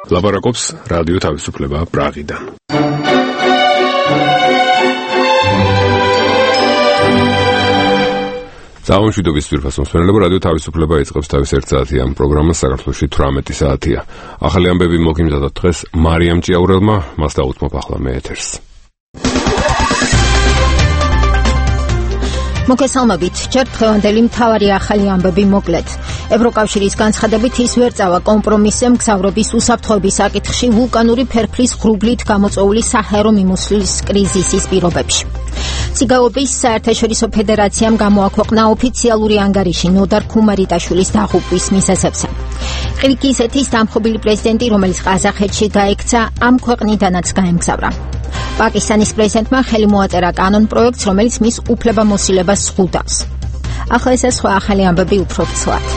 ლაპარაკობს რადიო თავისუფლება პრაღიდან. Საუნშვიდობის ძვირფას მოსმენელებო, რადიო თავისუფლება იწყებს თავის 1 საათიან პროგრამას საქართველოში 18 საათია. ახალი ამბები მოგიმზადოთ დღეს მარიამ ჭიაურელმა, მას დაუთმობ ახლა მე ეთერს. მოგესალმებით, ჯერ დღევანდელი მთავარი ახალი ამბები მოკლედ. ევროკავშირის განცხადებით ის ვერ წავა კომპრომისზე მგზავრების უსაფრთხოების საკითხში ვულკანური ფერფლის ღრუბლით გამოწვეული საჰაერო მიმოსვლის კრიზისის პირობებში. ციგაობის საერთაშორისო ფედერაციამ გამოაქვეყნა ოფიციალური ანგარიში ნოდარ ქუმარიტაშვილის დაღუპვის მიზეზებზე. ყირგიზეთის დამხობილი პრეზიდენტი, რომელიც ყაზახეთში გაიქცა, ამ ქვეყნიდანაც გაემგზავრა. პაკისტანის პრეზიდენტმა ხელი მოაწერა კანონპროექტს, რომელიც მის უფლებამოსილებას ზღუდავს. ახლა ეს სხვა ახალი ამბები უფრო ცვლად.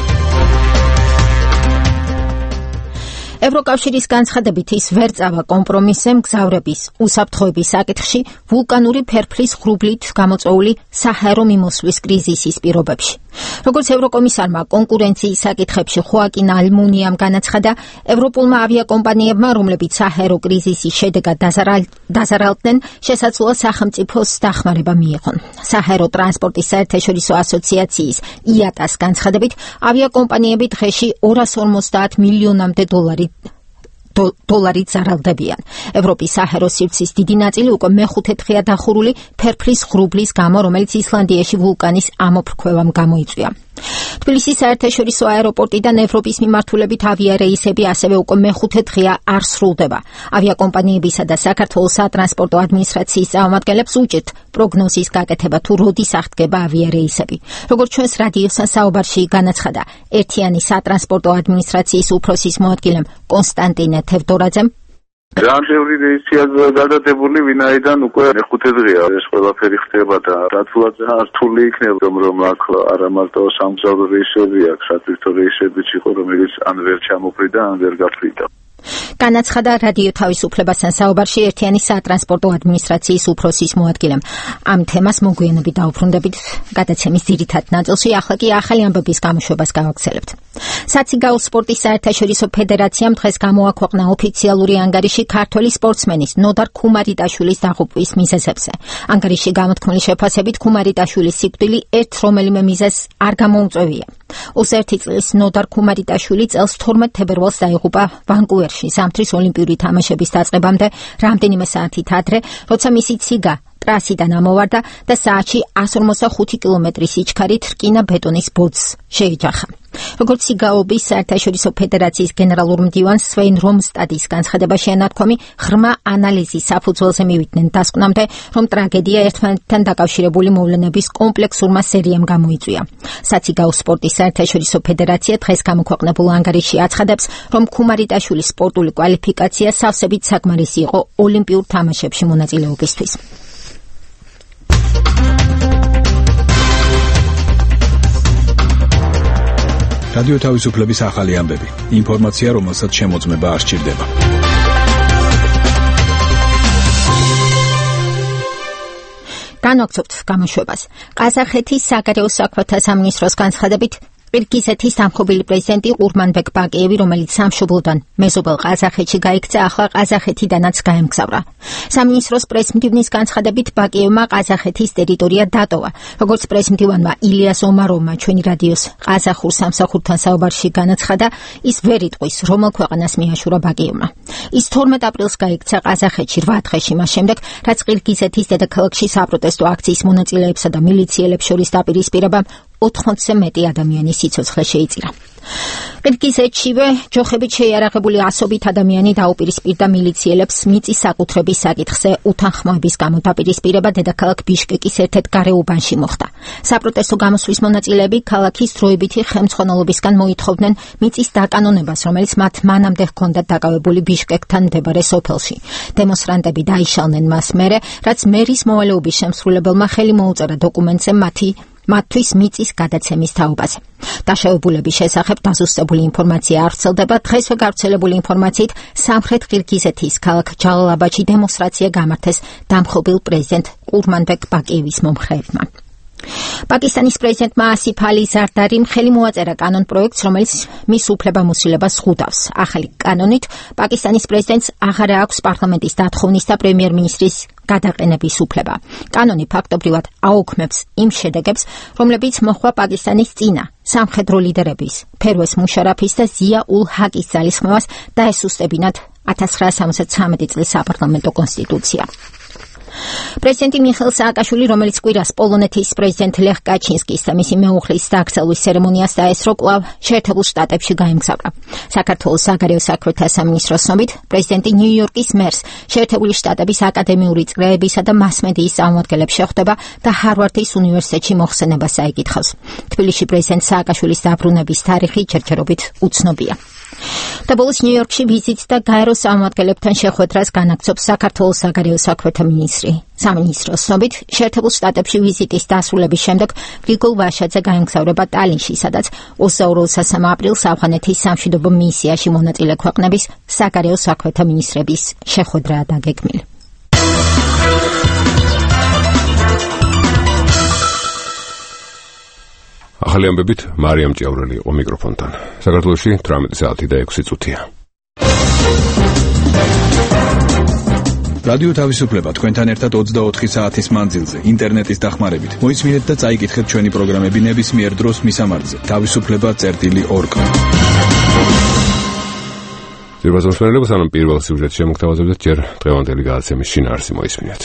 ევროკავშირის განცხადებით ის ვერ წავა კომპრომისზე მგზავრების უსაფრთხოების საკითხში ვულკანური ფერფლის ღრუბლით გამოწვეული საჰაერო მიმოსვლის კრიზისის პირობებში. როგორც ევროკომისარმა კონკურენციის საკითხებში ხოაკინ ალმუნიამ განაცხადა, ევროპულმა ავიაკომპანიებმა, რომლებიც საჰაერო კრიზისის შედეგად დაზარალდნენ, შესაძლოა სახელმწიფოს დახმარება მიიღონ. საჰაერო ტრანსპორტის საერთაშორისო ასოციაციის IATA-ს განცხადებით, ავიაკომპანიები დღეში 250 მილიონამდე დოლარით ზარალდებიან. ევროპის საჰაერო სივრცის დიდი ნაწილი უკვე მეხუთე დღეა დახურული ფერფლის ღრუბლის გამო, რომელიც ისლანდიაში ვულკანის ამოფრქვევამ გამოიწვია. თბილისის საერთაშორისო აეროპორტიდან ევროპის მიმართულებით ავიარეისები ასევე უკვე მეხუთე დღეა არ სრულდება. ავიაკომპანიებისა და საქართველოს სატრანსპორტო ადმინისტრაციის წარმომადგენლებს უჭირთ პროგნოზის გაკეთება, თუ როდის აღდგება ავიარეისები. როგორც ჩვენს რადიოსთან საუბარში განაცხადა ერთიანი სატრანსპორტო ადმინისტრაციის უფროსის მოადგილემ კონსტანტინე თევდორაძემ, ჯანმრთელური რეისია გადადებული, ვინაიდან უკვე მეხუთე დღეა ეს ყველაფერი ხდება და რათულადაც რთული იქნება, რომ აქ არა მარტო სამგზავრო რეისები აქვს, სატვირთო რეისებიც იყო, რომელიც ან ვერ ჩამოფრიდა, ან ვერ გაფრიდა. განაცხადა რადიო თავისუფლებასთან საუბარში ერთიანი სატრანსპორტო ადმინისტრაციის უფროსის მოადგილემ. ამ თემას მოგვიანებით დავუბრუნდებით გადაცემის ძირითად ნაწილში, ახლა კი ახალი ამბების გამოშვებას გავაგრძელებთ. საციგაო სპორტის საერთაშორისო ფედერაციამ დღეს გამოაქვეყნა ოფიციალური ანგარიში ქართველი სპორტსმენის ნოდარ ქუმარიტაშვილის დაღუპვის მიზეზებზე. ანგარიში გამოთქმული შეფასებით ქუმარიტაშვილის სიკვდილი ერთ რომელიმე მიზეზს არ გამოუწვევია. 21 წლის ნოდარ ქუმარიტაშვილი წელს 12 თებერვალს დაიღუპა ვანკუვერში ზამთრის ოლიმპიური თამაშების დაწყებამდე რამდენიმე საათით ადრე, როცა მისი ციგა ტრასიდან ამოვარდა და საათში 155 კილომეტრის სიჩქარით რკინა ბეტონის ბოძს შეეჯახა. როგორც ციგაობის საერთაშორისო ფედერაციის გენერალურ მდივანს სვეინ რომსტადის განცხადებაში ანათქვამი, ღრმა ანალიზის საფუძველზე მივიდნენ დასკვნამდე, რომ ტრაგედია ერთმანეთთან დაკავშირებული მოვლენების კომპლექსურმა სერიამ გამოიწვია. საციგაო სპორტის საერთაშორისო ფედერაცია დღეს გამოქვეყნებულ ანგარიში აცხადებს, რომ ქუმარიტაშვილის სპორტული კვალიფიკაცია სავსებით საკმარისი იყო ოლიმპიურ თამაშებში მონაწილეობისთვის. რადიო თავისუფლების ახალი ამბები. ინფორმაცია, რომელსაც შემოწმება არ სჭირდება. განვაგრძობთ გამოშვებას. ყაზახეთის საგარეო საქმეთა სამინისტროს განცხადებით, ყირგიზეთის დამხობილი პრეზიდენტი ყურმანბეკ ბაკიევი, რომელიც სამშობლოდან მეზობელ ყაზახეთში გაიქცა, ახლა ყაზახეთიდანაც გაემგზავრა. სამინისტროს პრესმდივნის განცხადებით, ბაკიევმა ყაზახეთის ტერიტორია დატოვა. როგორც პრესმდივანმა ილიას ომაროვმა ჩვენი რადიოს ყაზახურ სამსახურთან საუბარში განაცხადა, ის ვერ იტყვის, რომელ ქვეყანას მიაშურა ბაკიევმა. ის 12 აპრილს გაიქცა ყაზახეთში 8 დღეში მას შემდეგ, რაც ყირგიზეთის დედაქალაქში საპროტესტო აქციის მონაწილეებსა და მილიციელებს შორის დაპირისპირებამ 80-ზე მეტი ადამიანის სიცოცხლე შეიწირა. ყირგიზეთშივე ჯოხებით შეიარაღებული ასობით ადამიანი დაუპირისპირდა მილიციელებს მიწის საკუთრების საკითხზე უთანხმოების გამო. დაპირისპირება დედაქალაქ ბიშკეკის ერთ-ერთ გარეუბანში მოხდა. საპროტესტო გამოსვლის მონაწილეები ქალაქის დროებითი ხელმძღვანელობისგან მოითხოვდნენ მიწის დაკანონებას, რომელიც მათ მანამდე ჰქონდათ დაკავებული ბიშკეკთან მდებარე სოფელში. დემონსტრანტები დაიშალნენ მას მერე, რაც მერის მოვალეობის შემსრულებელმა ხელი მოუწერა დოკუმენტზე მათთვის მიწის გადაცემის თაობაზე. დაშავებულების შესახებ დაზუსტებული ინფორმაცია არ ვრცელდება. დღესვე გავრცელებული ინფორმაციით სამხრეთ ყირგიზეთის ქალაქ ჯალალაბადში დემონსტრაცია გამართეს დამხობილ პრეზიდენტ ყურმანბეკ ბაკიევის მომხრეებმა. პაკისტანის პრეზიდენტმა ასიფ ალი ზარდარიმ ხელი მოაწერა კანონ პროექტს, რომელიც მის უფლებამოსილებას ხვდავს. ახალი კანონით პაკისტანის პრეზიდენტს აღარ აქვს პარლამენტის დათხოვნის და პრემიერ-მინისტრის გადაყენების უფლება. კანონი ფაქტობრივად აუქმებს იმ შედეგებს, რომლებიც მოხდა პაკისტანის წინა სამხედრო ლიდერების ფერვეს მუშარაფის და ზია ულ ჰაკის ძალისხმევას და ესუსტებინათ 1973 წლის საპარლამენტო კონსტიტუცია. პრეზიდენტი მიხეილ სააკაშვილი, რომელიც კვირას პოლონეთის პრეზიდენტ ლეხ კაჩინსკის და მისი მეუღლის დაკრძალვის ცერემონიას დაესწრო, კვლავ შეერთებულ შტატებში გაემგზავრა. საქართველოს საგარეო საქმეთა სამინისტროს ცნობით, პრეზიდენტი ნიუ-იორკის მერს, შეერთებული შტატების აკადემიური წრეებისა და მასმედიის წარმომადგენლებს შეხვდება და ჰარვარდის უნივერსიტეტში მოხსენებას აიკითხავს. თბილისში პრეზიდენტ სააკაშვილის დაბრუნების თარიღი ჯერჯერობით უცნობია. და ბოლოს ნიუ-იორკში ვიზიტს და გაეროს წარმომადგენლებთან შეხვედრას განაგრძობს საქართველოს საგარეო საქმეთა მინისტრი. სამინისტროს ცნობით, შეერთებულ შტატებში ვიზიტის დასრულების შემდეგ გრიგოლ ვაშაძე გაემგზავრება ტალინში, სადაც 22 აპრილს ავღანეთის სამშვიდობო მისიაში მონაწილე ქვეყნების საგარეო საქმეთა მინისტრების შეხვედრაა დაგეგმილი. ახალი ამბებით მარიამ ჭიაურელი იყო მიკროფონთან. საქართველოში 18 საათი და 6 წუთია. რადიო თავისუფლება თქვენთან ერთად 24 საათის მანძილზე ინტერნეტის დახმარებით. მოისმინეთ და წაიკითხეთ ჩვენი პროგრამები ნებისმიერ დროს მისამართზე. თავისუფლება.org. ძირბაზმსმენელებს სანამ პირველ სიუჟეტს შემოგთავაზებთ, ჯერ დღევანდელი გადაცემის შინაარსი მოისმინეთ.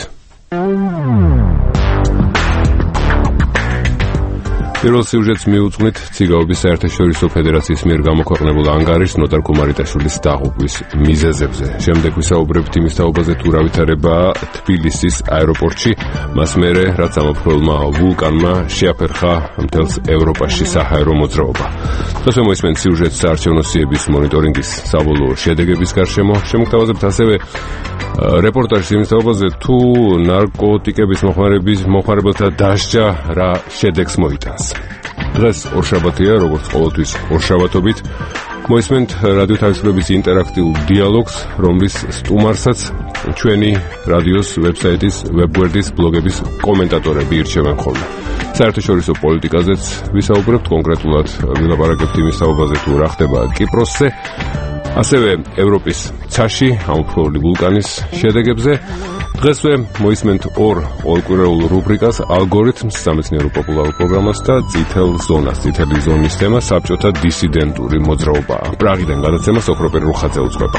პირველ სიუჟეტს მიუძღვნით ციგაობის საერთაშორისო ფედერაციის მიერ გამოქვეყნებულ ანგარიშს ნოდარ კუმარიტაშვილის დაღუპვის მიზეზებზე. შემდეგ ვისაუბრებთ იმის თაობაზე, თუ რა ვითარებაა თბილისის აეროპორტში, მას მერე რაც ამოფრქვეულმა ვულკანმა შეაფერხა მთელს ევროპაში საჰაერო მოძრაობა. დღეს მოისმენთ სიუჟეტს საარჩევნო სიების მონიტორინგის საბოლოო შედეგების გარშემო. შემოგთავაზებთ ასევე რეპორტაჟს იმის თაობაზე, თუ ნარკოტიკების მოხმარებელთა დასჯა რა შედეგს მოიტანს. დღეს ორშაბათია, როგორც ყოველთვის ორშაბათობით მოისმენთ რადიო თავისუფლების ინტერაქტიულ დიალოგს, რომლის სტუმარსაც ჩვენი რადიოს ვებსაიტის, ვებგვერდის, ბლოგების კომენტატორები ირჩევენ ხოლმე. საერთაშორისო პოლიტიკაზეც ვისაუბრებთ, კონკრეტულად ვილაპარაკებთ იმის თაობაზე, თუ რა ხდება კიპროსზე, ასევე ევროპის ცაში ამოფრქვეული ვულკანის შედეგებზე. დღესვე მოისმენთ ორ ორკვირეულ რუბრიკას, ალგორითმს, სამეცნიერო პოპულარულ პროგრამას და წითელ ზონას. წითელი ზონის თემა საბჭოთა დისიდენტური მოძრაობაა. პრაღიდან გადაცემა სოფროპერ რუხაძე უძღვება.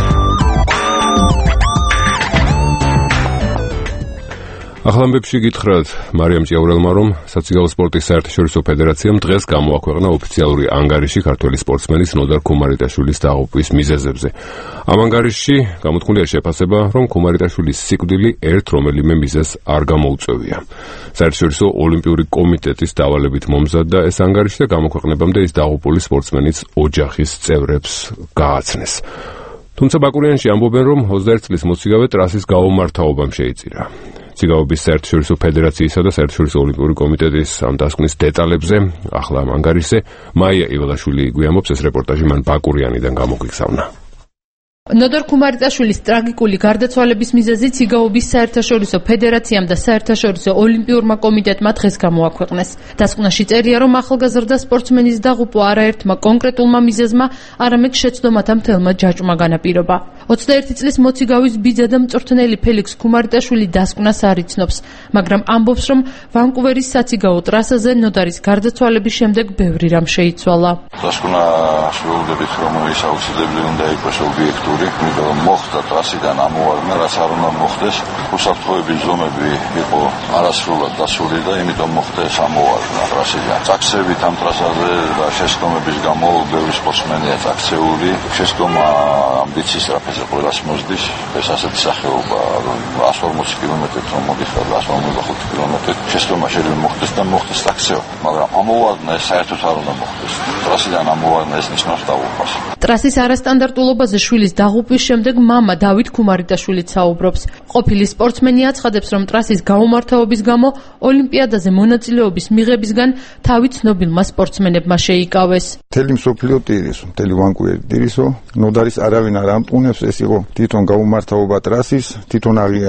ახალამბებში გითხრათ მარიამ ჭიაურელმა, რომ საციგაო სპორტის საერთაშორისო ფედერაციამ დღეს გამოაქვეყნა ოფიციალური ანგარიში ქართველი სპორტსმენის ნოდარ კუმარიტაშვილის დაღუპვის მიზეზებზე. ამ ანგარიშში გამოთქმულია შეფასება, რომ კუმარიტაშვილის სიკვდილი ერთ რომელიმე მიზეზს არ გამოუწვევია. საერთაშორისო ოლიმპიური კომიტეტის დავალებით მომზადდა ეს ანგარიში და გამოქვეყნებამდე ის დაღუპული სპორტსმენის ოჯახის წევრებს გააცნეს. თუმცა ბაკურიანში ამბობენ, რომ 21 წლის მოციგავე ტრასის გაუმართავობამ შეიწირა. ციგაობის საერთაშორისო ფედერაციისა და საერთაშორისო ოლიმპიური კომიტეტის ამ დასკვნის დეტალებზე ახლა ამ ანგარიშზე მაია იველაშვილი გვიამბობს. ეს რეპორტაჟი მან ბაკურიანიდან გამოგვიგზავნა. ნოდარ კუმარიტაშვილის ტრაგიკული გარდაცვალების მიზეზი ციგაობის საერთაშორისო ფედერაციამ და საერთაშორისო ოლიმპიურმა კომიტეტმა დღეს გამოაქვეყნეს. დასკვნაში წერია, რომ ახალგაზრდა სპორტსმენის დაღუპვა არაერთმა კონკრეტულმა მიზეზმა, არამედ შეცდომათა მთელმა ჯაჭვმა განაპირობა. 21 წლის მოციგავის ბიძა და მწვრთნელი ფელიქს კუმარიტაშვილი დასკვნას არ იცნობს, მაგრამ ამბობს, რომ ვანკუვერის საციგაო ტრასაზე ნოდარის გარდაცვალების შემდეგ ბევრი რამ შეიცვალა. დასკვნა შეუძლებით, რომ ის აუცილებლად უნდა იყოს ობიექტური. მოხდა ტრასიდან ამოვარდნა, რაც არ უნდა მოხდეს. უსაფრთხოების ზომები იყო არასრულად დასული და იმიტომ მოხდა ეს ამოვარდნა ტრასიდან. წაქცევით ამ ტრასაზე და შეცდომების გამო ბევრი სპორტსმენია წაქცეული. შეცდომა ამბიციის რაფაზე ყველას მოსდის. ეს ასეთი სახეობა 140 კილომეტრით რომ მოდიხარ 145 კილომეტრით შეცდომა შეიძლება მოხდეს და მოხდეს წაქცევა. მაგრამ ამოვარდნა ეს საერთოდ არ უნდა მოხდეს. ტრასიდან ამოვარდნა ეს ნიშნავს დაღუპვას. ტრასის არასტანდარტულობაზე შვილის დაღუპვის შემდეგ მამა დავით კუმარიტაშვილიც საუბრობს. ყოფილი სპორტსმენი აცხადებს, რომ ტრასის გაუმართავობის გამო ოლიმპიადაზე მონაწილეობის მიღებისგან თავი ცნობილმა სპორტსმენებმა შეიკავეს. მთელი მსოფლიო ტირისო, მთელი ვანკუვერი ტირისო, ნოდარის არავინ არ ამტყუნებს, ეს იყო თვითონ გაუმართავობა ტრასის, თვითონ აღიარა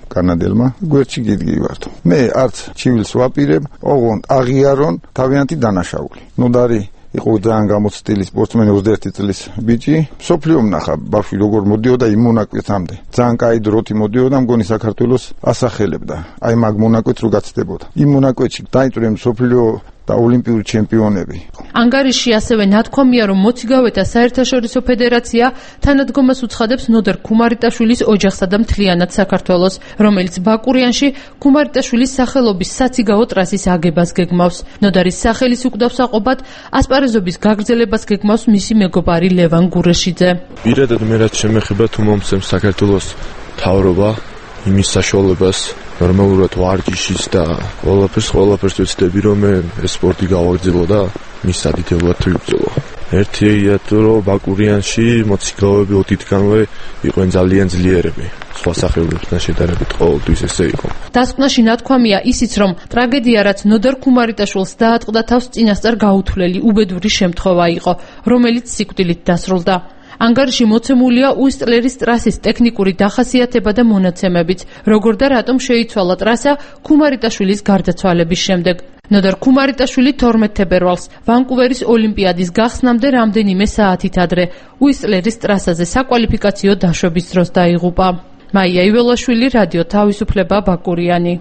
კანადელმა გვერდში გიდგივართო. მე არც ჩივილს ვაპირებ, ოღონდ აღიარონ თავიანთი დანაშაული. ნოდარი იყო ძალიან გამოცდილი სპორტსმენი 21 წლის ბიჭი. სოფლიო ნახა ბავშვი როგორ მოდიოდა იმ მონაკვეთამდე. ძალიან კაი დროთი მოდიოდა, მგონი საქართველოს ასახელებდა. აი მაგ მონაკვეთს რო გაცდებოდა. იმ მონაკვეთში დაიწვრიე სოფლიო და ოლიმპიური ჩემპიონები. ანგარიში ასევე ნათქვამია, რომ მოციგავეთა საერთაშორისო ფედერაცია თანადგომას უცხადებს ნოდარ ქუმარიტაშვილის ოჯახსა და მთლიანად საქართველოს, რომელიც ბაკურიანში ქუმარიტაშვილის სახელობის საციგაო ტრასის აგებას გეგმავს. ნოდარის სახელის უკვდავს აყობად ასპარეზობის გაგრძელებას გეგმავს მისი მეგობარი ლევან გურეშიძე. პირადად მე რაც შემეხება თუ მომცემს საქართველოს მთავრობა იმის საშუალებას ნორმალურად ვარჯიშის და ყველაფერს ვეცდები, რომ ეს სპორტი გავაგრძელო და მის სადიდებლად ვიბრძოლო. ერთია თუ რომ ბაკურიანში მოციგავეები ოდითგანვე იყვნენ ძალიან ძლიერები. სხვა სახეობებთან შედარებით ყოველთვის ესე იყო. დასკვნაში ნათქვამია ისიც, რომ ტრაგედია, რაც ნოდარ ქუმარიტაშვილს დაატყდა თავს, წინასწარ გაუთვლელი უბედური შემთხვევა იყო, რომელიც სიკვდილით დასრულდა. ანგარიში მოცემულია უისტლერის ტრასის ტექნიკური დახასიათება და მონაცემებიც, როგორ და რატომ შეიცვალა ტრასა ქუმარიტაშვილის გარდაცვალების შემდეგ. ნოდარ ქუმარიტაშვილი 12 თებერვალს ვანკუვერის ოლიმპიადის გახსნამდე რამდენიმე საათით ადრე უისტლერის ტრასაზე საკვალიფიკაციო დაშვების დროს დაიღუპა. მაია იველაშვილი, რადიო თავისუფლება, ბაკურიანი.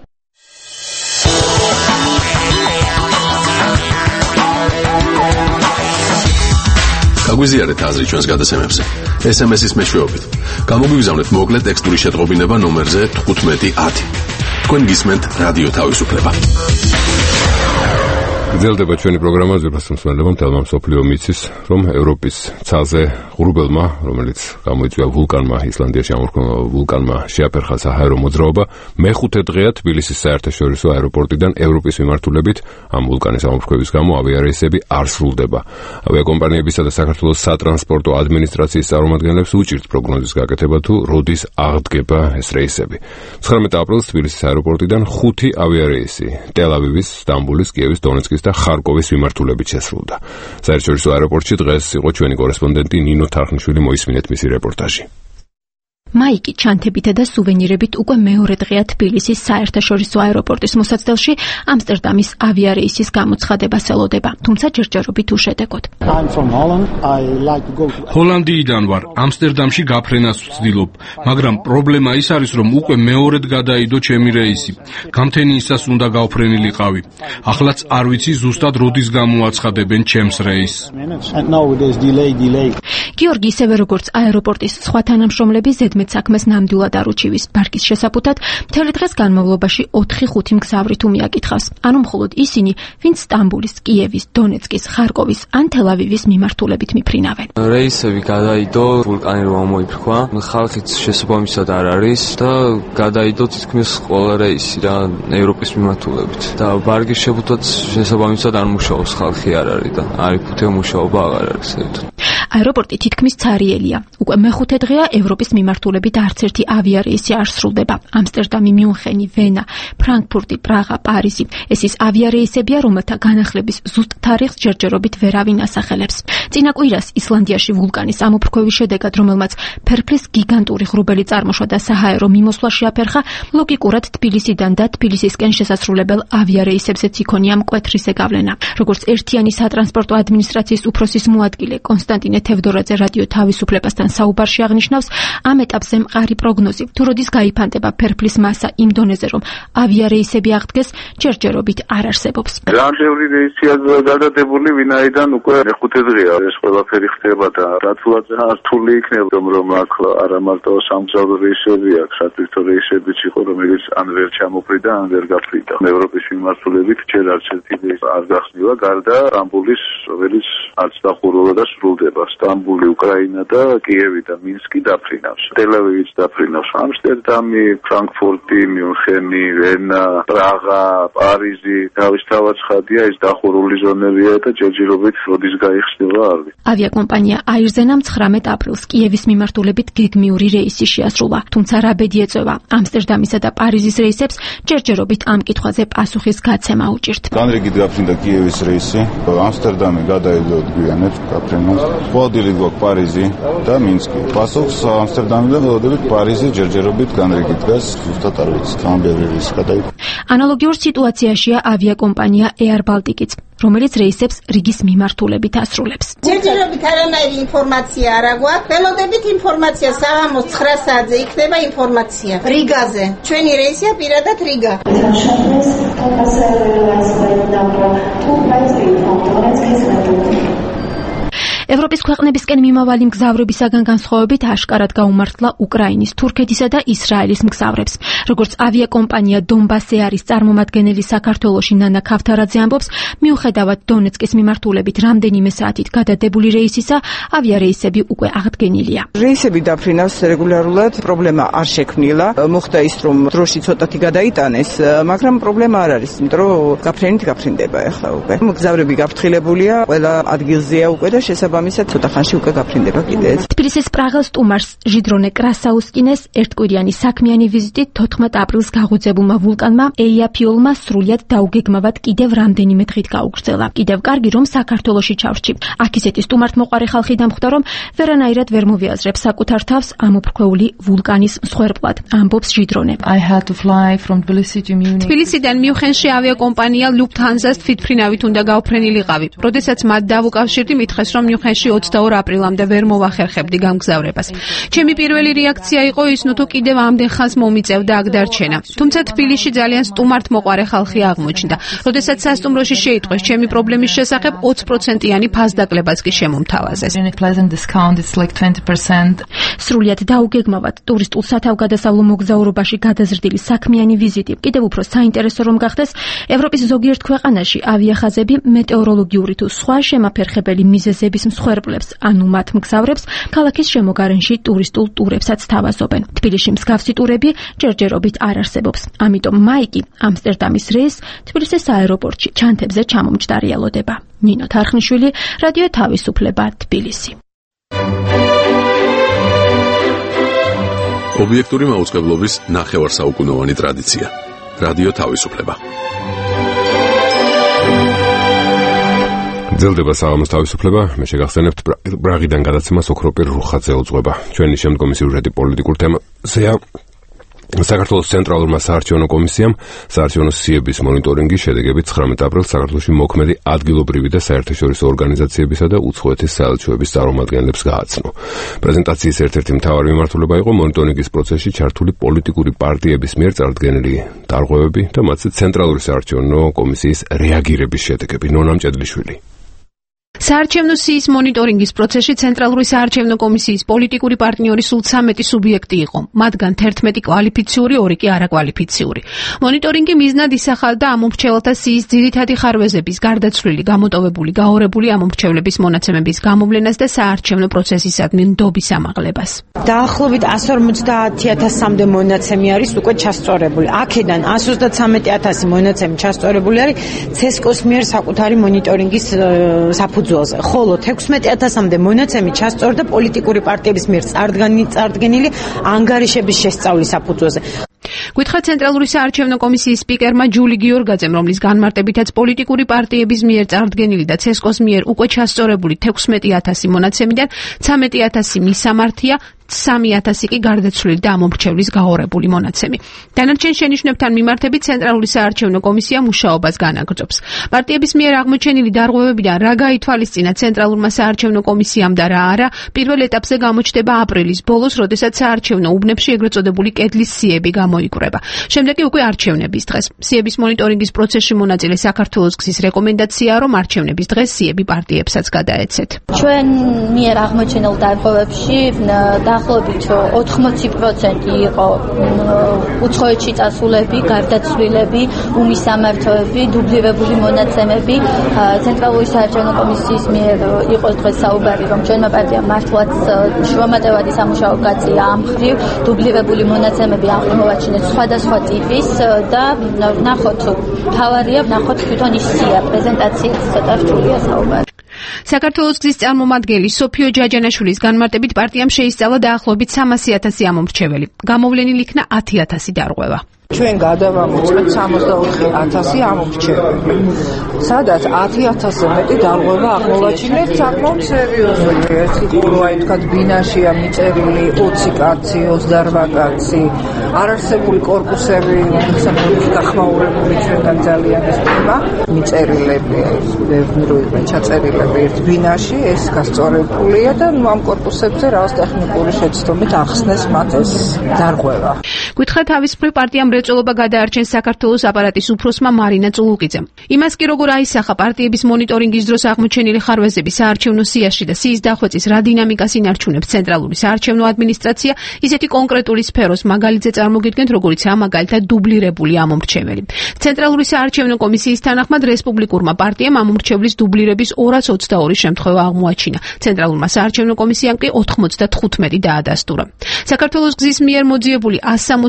გაგვიზიარეთ აზრი ჩვენს გადაცემებზე. SMS-ის მეშვეობით. გამოგვიგზავნეთ მოკლე ტექსტური შეტყობინება ნომერზე 1510. თქვენ გისმენთ რადიო თავისუფლება. გრძელდება ჩვენი პროგრამა ზურგასმსმელებმა თელმა მსოფლიო მიცის, რომ ევროპის ცაზე ღრუბელმა, რომელიც გამოიწვია ვულკანმა, ისლანდიაში ამორქოლმა ვულკანმა შეაფერხა საჰაერო მოძრაობა, მეხუთე დღეა თბილისის საერთაშორისო აეროპორტიდან ევროპის მიმართულებით ამ ვულკანის ამოფრქვევის გამო ავიარეისები არ სრულდება. ავიაკომპანიებისა და საქართველოს სატრანსპორტო ადმინისტრაციის წარმომადგენლებს უჭირთ პროგნოზის გაკეთება თუ როდის აღდგება ეს რეისები. 19 აპრილს თბილისის აეროპორტიდან 5 ავიარეისი ტელ-ავივის, სტამბულის, კიევის, დონეცკის და ხარკოვის მიმართულებით შესრულდა. საერთაშორისო აეროპორტში დღეს იყო ჩვენი კორესპონდენტი ნინო თარხნიშვილი, მოისმინეთ მისი რეპორტაჟი. მაიკი, ჩანთებითა და სუვენირებით უკვე მეორე დღეა თბილისის საერთაშორისო აეროპორტის მოსაცდელში ამსტერდამის ავიარეისის გამოცხადებას ელოდება, თუმცა ჯერჯერობით უშედეგოდ. ჰოლანდიიდან ვარ, ამსტერდამში გაფრენას ვცდილობ, მაგრამ პრობლემა ის არის, რომ უკვე მეორედ გადაიდო ჩემი რეისი. გამთენიისას უნდა გავფრენილიყავი. ახლაც არ ვიცი ზუსტად როდის გამოაცხადებენ ჩემს რეისს. გიორგი, ისევე როგორც აეროპორტის სხვა თანამშრომლები, ზედმეტ საქმეს ნამდვილად არ უჩივის. ბარკის შესაფუთად მთელი დღეს განმავლობაში 4-5 მგზავრი თუ მიაკითხავს. ანუ მხოლოდ ისინი, ვინც სტამბულის, კიევის, დონეცკის, ხარკოვის ან თელ-ავივის მიმართულებით მიფრინავენ. რეისები გადაიდო, ვულკანი რომ ამოიფრქვა, ხალხიც შესაბამისად არ არის და გადაიდო თითქმის ყველა რეისი რა ევროპის მიმართულებით. და ბარკის შეფუთვაც შესაბამისად არ მუშაობს, ხალხი არ არის და არიფუთე მუშაობა აღარ არის საერთოდ. აეროპორტი თითქმის ცარიელია. უკვე მეხუთე დღეა ევროპის მიმართულებით არც ერთი ავიარეისი არ სრულდება. ამსტერდამი, მიუნხენი, ვენა, ფრანკფურტი, პრაღა, პარიზი. ეს ის ავიარეისებია, რომელთა განახლების ზუსტ თარიღს ჯერჯერობით ვერავინ ასახელებს. წინა კვირას ისლანდიაში ვულკანის ამოფრქვევის შედეგად, რომელმაც ფერფლის გიგანტური ღრუბელი წარმოშვა და საჰაერო მიმოსვლა შეაფერხა, ლოგიკურად თბილისიდან და თბილისისკენ შესასრულებელ ავიარეისებზეც იქონია მკვეთრი გავლენა. როგორც ერთიანი სატრანსპორტო ადმინისტრაციის უფროსის მოადგილე კონსტანტინე თევდორაძე რადიო თავისუფლებასთან საუბარში აღნიშნავს, ამ ეტაპზე მყარი პროგნოზი, თუ როდის გაიფანტება ფერფლის მასა იმ დონეზე, რომ ავიარეისები აღდგეს, ჯერჯერობით არ არსებობს. ძალიან ბევრი რეისია გადადებული, ვინაიდან უკვე მეხუთე დღეა ეს ყველაფერი ხდება და რათულად რთული იქნება, რომ აქ არა მარტო სამგზავრო რეისები აქვს, სატვირთო რეისებიც იყო, რომელიც ან ვერ ჩამოფრიდა, ან ვერ გაფრიდა. ევროპის მიმართულებით ჯერ არც ერთი რეისი არ გახსნილა, გარდა სტამბულის, რომელიც არც დახურულა და სრულდება. სტამბული, უკრაინა და კიევი და მინსკი დაფრინავს. ტელ-ავივიც დაფრინავს. ამსტერდამი, ფრანკფურტი, მიუნხენი, ვენა, პრაღა, პარიზი, თავისთავად ცხადია, ეს დახურული ზონებია და ჯერჯერობით როდის გაიხსნება არ ვიცი. ავიაკომპანია აირზენამ 19 აპრილს კიევის მიმართულებით გეგმიური რეისი შეასრულა, თუმცა რა ბედი ეწევა ამსტერდამისა და პარიზის რეისებს, ჯერჯერობით ამ კითხვაზე პასუხის გაცემა უჭირთ. განრიგით გაფრინდა კიევის რეისი, ამსტერდამი გადაიდო გვიანეთ გაფრენას. მოადილი გვაქვს პარიზი და მინსკი. პასუხს ამსტერდამიდან ველოდებით პარიზი ჯერჯერობით განრიგი დგას, ზუსტად არ ვიცი, თან ბევრი რისკა დაიწყო. ანალოგიურ სიტუაციაშია ავიაკომპანია Air Baltic-იც, რომელიც რეისებს რიგის მიმართულებით ასრულებს. ჯერჯერობით არანაირი ინფორმაცია არ აქვს. ველოდებით ინფორმაცია საღამოს 9 საათზე იქნება ინფორმაცია რიგაზე. ჩვენი რეისია პირადად რიგა. ევროპის ქვეყნებისკენ მიმავალი მგზავრებისაგან განსხვავებით აშკარად გაუმართლა უკრაინის, თურქეთისა და ისრაელის მგზავრებს. როგორც ავიაკომპანია დონბასი არის წარმომადგენელი საქართველოში ნანა ქავთარაძე ამბობს, მიუხედავად დონეცკის მიმართულებით რამდენიმე საათით გადადებული რეისისა, ავიარეისები უკვე აღდგენილია. რეისები დაფრინავს რეგულარულად, პრობლემა არ შექმნილა. მოხდა ის, რომ დროში ცოტათი გადაიტანეს, მაგრამ პრობლემა არ არის, იმიტომ რომ გაფრინდება ახლა უკვე. მგზავრები გაფრთხილებულია, ყველა ადგილზეა უკვე და შესაბამისად ცოტა ხანში უკვე გაფრინდება კიდეც. თბილისის პრაღელ სტუმარს ჟიდრონე კრასაუსკინეს ერთკვირიანი საქმიანი ვიზიტით 14 აპრილს გაღვიძებულმა ვულკანმა ეიაფიოლმა სრულიად დაუგეგმავად კიდევ რამდენიმე დღით გაუგრძელა. კიდევ კარგი რომ საქართველოში ჩავრჩი. აქ ისეთი სტუმართმოყვარე ხალხი დამხვდა, რომ ვერანაირად ვერ მოვიაზრებს საკუთარ თავს ამოფრქვეული ვულკანის მსხვერპლად, ამბობს ჟიდრონე. თბილისიდან მიუნხენში ავიაკომპანია Lufthansa-ს თვითმფრინავით უნდა გავფრენილიყავი. როდესაც მათ დავუკავშირდი, მითხეს რომ მიუნხენში 22 აპრილამდე ვერ მოვახერხებდი გამგზავრებას. ჩემი პირველი რეაქცია იყო ის, თუ კიდევ ამდენ ხანს მომიწევდა აქ დარჩენა. თუმცა თბილისში ძალიან სტუმართმოყვარე ხალხი აღმოჩნდა. როდესაც სასტუმროში შეიტყვეს ჩემი პრობლემის შესახებ, 20%-იანი ფასდაკლებაც კი შემომთავაზეს. სრულიად დაუგეგმავად ტურისტულ სათავგადასავლო მოგზაურობაში გადაზრდილი საქმიანი ვიზიტი კიდევ უფრო საინტერესო რომ გახდეს, ევროპის ზოგიერთ ქვეყანაში ავიახაზები მეტეოროლოგიური თუ სხვა შემაფერხებელი მიზეზების მსხვერპლებს, ანუ მათ მგზავრებს ქალაქის შემოგარენში ტურისტულ ტურებსაც თავაზობენ. თბილისში მსგავსი ტურები ჯერჯერობით არ არსებობს. ამიტომ მაიკი ამსტერდამის რეისს თბილისის აეროპორტში ჩანთებზე ჩამომჯდარიელოდება. ნინო თარხნიშვილი, რადიო თავისუფლება, თბილისი. ობიექტური მაუწყებლობის ნახევარსაუკუნოვანი ტრადიცია. რადიო თავისუფლება. ძელდება საღამოს თავისუფლება, მე შეგახსენებთ პრაღიდან გადაცემას ოქროპირ რუხაძე უძღვება. ჩვენი შემდგომი სიუჟეტი პოლიტიკურ თემაზეა. საქართველოს ცენტრალურმა საარჩევნო კომისიამ საარჩევნო სიების მონიტორინგის შედეგებით 19 აპრილს საქართველოში მოქმედი ადგილობრივი და საერთაშორისო ორგანიზაციებისა და უცხოეთის საელჩოების წარმომადგენლებს გააცნო. პრეზენტაციის ერთ-ერთი მთავარი მიმართულება იყო მონიტორინგის პროცესში ჩართული პოლიტიკური პარტიების მიერ წარდგენილი დარღვევები და მათზე ცენტრალური საარჩევნო კომისიის რეაგირების შედეგები. ნონა მჭედლიშვილი. საარჩევნო სიის მონიტორინგის პროცესში ცენტრალური საარჩევნო კომისიის პოლიტიკური პარტნიორი სულ 13 სუბიექტი იყო, მათგან 11 კვალიფიციური, 2 კი არაკვალიფიციური. მონიტორინგი მიზნად ისახავდა ამომრჩეველთა სიის ძირითადი ხარვეზების, გარდაცვლილი, გამოტოვებული, გაორებული ამომრჩევლების მონაცემების გამოვლენას და საარჩევნო პროცესისადმი ნდობის ამაღლებას. დაახლოებით 150,000-მდე მონაცემი არის უკვე ჩასწორებული. აქედან 133,000 მონაცემი ჩასწორებული არის CESCO-ს მიერ საკუთარი მონიტორინგის საფუძველზე. ხოლო 16,000-მდე მონაცემი ჩასწორდა პოლიტიკური პარტიების მიერ წარდგენილი ანგარიშების შესწავლის საფუძველზე. გითხრა ცენტრალური საარჩევნო კომისიის სპიკერმა ჯული გიორგაძემ, რომლის განმარტებითაც პოლიტიკური პარტიების მიერ წარდგენილი და CESCO-ს მიერ უკვე ჩასწორებული 16,000 მონაცემიდან 13,000 მისამართია, 3,000 კი გარდაცვლილი და ამომრჩევლის გაორებული მონაცემი. დანარჩენ შენიშვნებთან მიმართებით ცენტრალური საარჩევნო კომისია მუშაობას განაგრძობს. პარტიების მიერ აღმოჩენილი დარღვევებიდან რა გაითვალისწინა ცენტრალურმა საარჩევნო კომისიამ და რა არა, პირველ ეტაპზე გამოჩნდება აპრილის ბოლოს, როდესაც საარჩევნო უბნებში ეგრეთ წოდებული კედლის სიები გამოიკვრება. შემდეგ კი უკვე არჩევნების დღეს. სიების მონიტორინგის პროცესში მონაწილე საქართველოს გზის რეკომენდაციაა, რომ არჩევნების დღეს სიები პარტიებსაც გადაეცეთ. ჩვენ მიერ აღმოჩენილ დარღვევებში დაახლოებით 80% იყო უცხოეთში წასულები, გარდაცვლილები, უმისამართოები, დუბლირებული მონაცემები. ცენტრალური საარჩევნო კომისიის მიერ იყო დღეს საუბარი, რომ ჩვენმა პარტიამ მართლაც შრომატევადი სამუშაო გაწია ამ მხრივ, დუბლირებული მონაცემები აღმოვაჩინეთ სხვადასხვა ტიპის და ნახოთ, თავარია ნახოთ თვითონ ის სია პრეზენტაციით ცოტა რთულია საუბარი. საქართველოს გზის წარმომადგენელი სოფიო ჯაჯანაშვილის განმარტებით პარტიამ შეისწავლა დაახლოებით 300,000 ამომრჩეველი. გამოვლენილი იქნა 10,000 დარღვევა. ჩვენ გადავამოწმეთ 64,000 ამორჩევები, სადაც 10,000-ზე მეტი დარღვევა აღმოვაჩინეთ საკმაოდ სერიოზული. ეს იყო აი თქვა ბინაშია მიწერილი 20 კაცი, 28 კაცი, არარსებული კორპუსები, სამწუხაროდ გახმაურებული ჩვენგან ძალიან ეს თემა, მიწერილები, ბევრი ჩაწერილები ერთ ბინაში, ეს გასწორებულია და ამ კორპუსებზე რაღაც ტექნიკური შეცდომით ახსნეს მათ ეს დარღვევა. გითხრა თავისუფლ პარტიამ მრეწველობა გადაარჩენს საქართველოს აპარატის უფროსმა მარინა წულუკიძემ. იმას კი როგორ აისახა პარტიების მონიტორინგის დროს აღმოჩენილი ხარვეზები საარჩევნო სიაში და სიის დახვეწის რა დინამიკას ინარჩუნებს ცენტრალური საარჩევნო ადმინისტრაცია, ისეთი კონკრეტული სფეროს მაგალითზე წარმოგიდგენთ, როგორიცაა მაგალითად დუბლირებული ამომრჩეველი. ცენტრალური საარჩევნო კომისიის თანახმად რესპუბლიკურმა პარტიამ ამომრჩევლის დუბლირების 222 შემთხვევა აღმოაჩინა. ცენტრალურმა საარჩევნო კომისიამ კი 95 დაადასტურა. საქართველოს გზის მიერ მოძიებული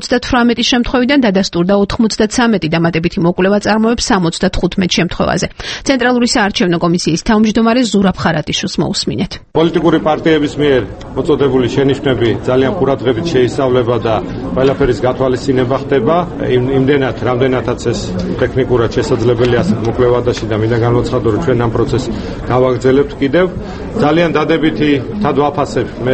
178 შემთხვევიდან დადასტურდა 93 დამატებითი მოკვლევა წარმოებს 75 შემთხვევაზე. ცენტრალური საარჩევნო კომისიის თავმჯდომარე ზურაბ ხარატიშვილს მოусმინეთ. პოლიტიკური პარტიების მიერ მოწოდებული შენიშვნები ძალიან ყურადღებით შეისწავლება და ყველაფერის გათვალისწინება ხდება. იმდენად, რამდენადაც ეს ტექნიკურად შესაძლებელი ასეთ მოკვლევადაში და მინდა განვაცხადო, რომ ჩვენ ამ პროცესს გავაგრძელებთ კიდევ. ძალიან დადებითი თად ვაფასებ მე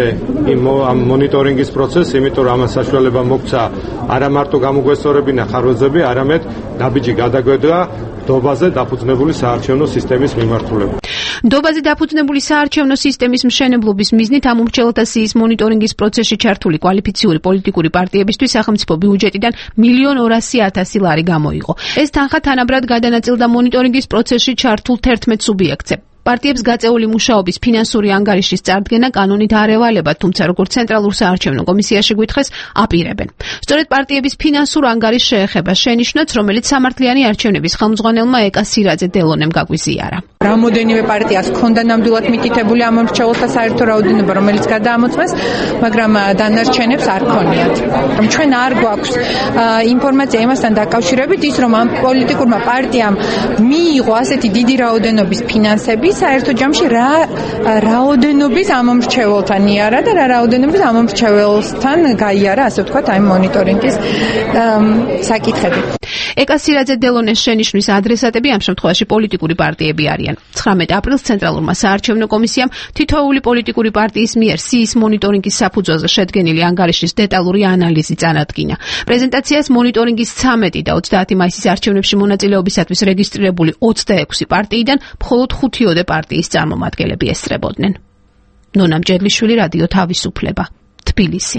ამ მონიტორინგის პროცესს, იმიტომ რომ ამას საშუალება მოგცა არა მარტო გამოგვესწორებინა ხარვეზები, არამედ ნაბიჯი გადაგვედგა დობაზე დაფუძნებული საარჩევნო სისტემის მიმართულებით. დობაზე დაფუძნებული საარჩევნო სისტემის მშენებლობის მიზნით ამომრჩეველთა სიის მონიტორინგის პროცესში ჩართული კვალიფიციური პოლიტიკური პარტიებისთვის სახელმწიფო ბიუჯეტიდან 1,200,000 ლარი გამოიღო. ეს თანხა თანაბრად გადანაწილდა მონიტორინგის პროცესში ჩართულ 11 სუბიექტზე. პარტიებს გაწეული მუშაობის ფინანსური ანგარიშის წარდგენა კანონით არ ევალება, თუმცა როგორც ცენტრალურ საარჩევნო კომისიაში გვითხრეს, აპირებენ. სწორედ პარტიების ფინანსურ ანგარიშს შეეხება შენიშვნაც, რომელიც სამართლიანი არჩევნების ხელმძღვანელმა ეკა სირაძე დელონემ გაგვიზიარა. რამოდენიმე პარტიას ჰქონდა ნამდვილად მითითებული ამომრჩეველთა საერთო რაოდენობა, რომელიც გადაამოწმეს, მაგრამ დანარჩენებს არ ქონიათ. ჩვენ არ გვაქვს ინფორმაცია იმასთან დაკავშირებით, ის რომ ამ პოლიტიკურმა პარტიამ მიიღო ასეთი დიდი რაოდენობის ფინანსები საერთო ჯამში რა რაოდენობის ამომრჩეველთან იარა და რა რაოდენობის ამომრჩეველთან გაიარა, ასე ვთქვათ, აი მონიტორინგის საკითხები. ეკა სირაძე დელონეს შენიშვნის ადრესატები ამ შემთხვევაში პოლიტიკური პარტიები არიან. 19 აპრილს ცენტრალურმა საარჩევნო კომისიამ თითოეული პოლიტიკური პარტიის მიერ სიის მონიტორინგის საფუძველზე შედგენილი ანგარიშის დეტალური ანალიზი წარადგინა. პრეზენტაციას მონიტორინგის 13 და 30 მაისის არჩევნებში მონაწილეობისათვის რეგისტრირებული 26 პარტიიდან მხოლოდ 5 პარტიის წარმომადგენლები ესწრებოდნენ. ნონა მჭედლიშვილი, რადიო თავისუფლება, თბილისი.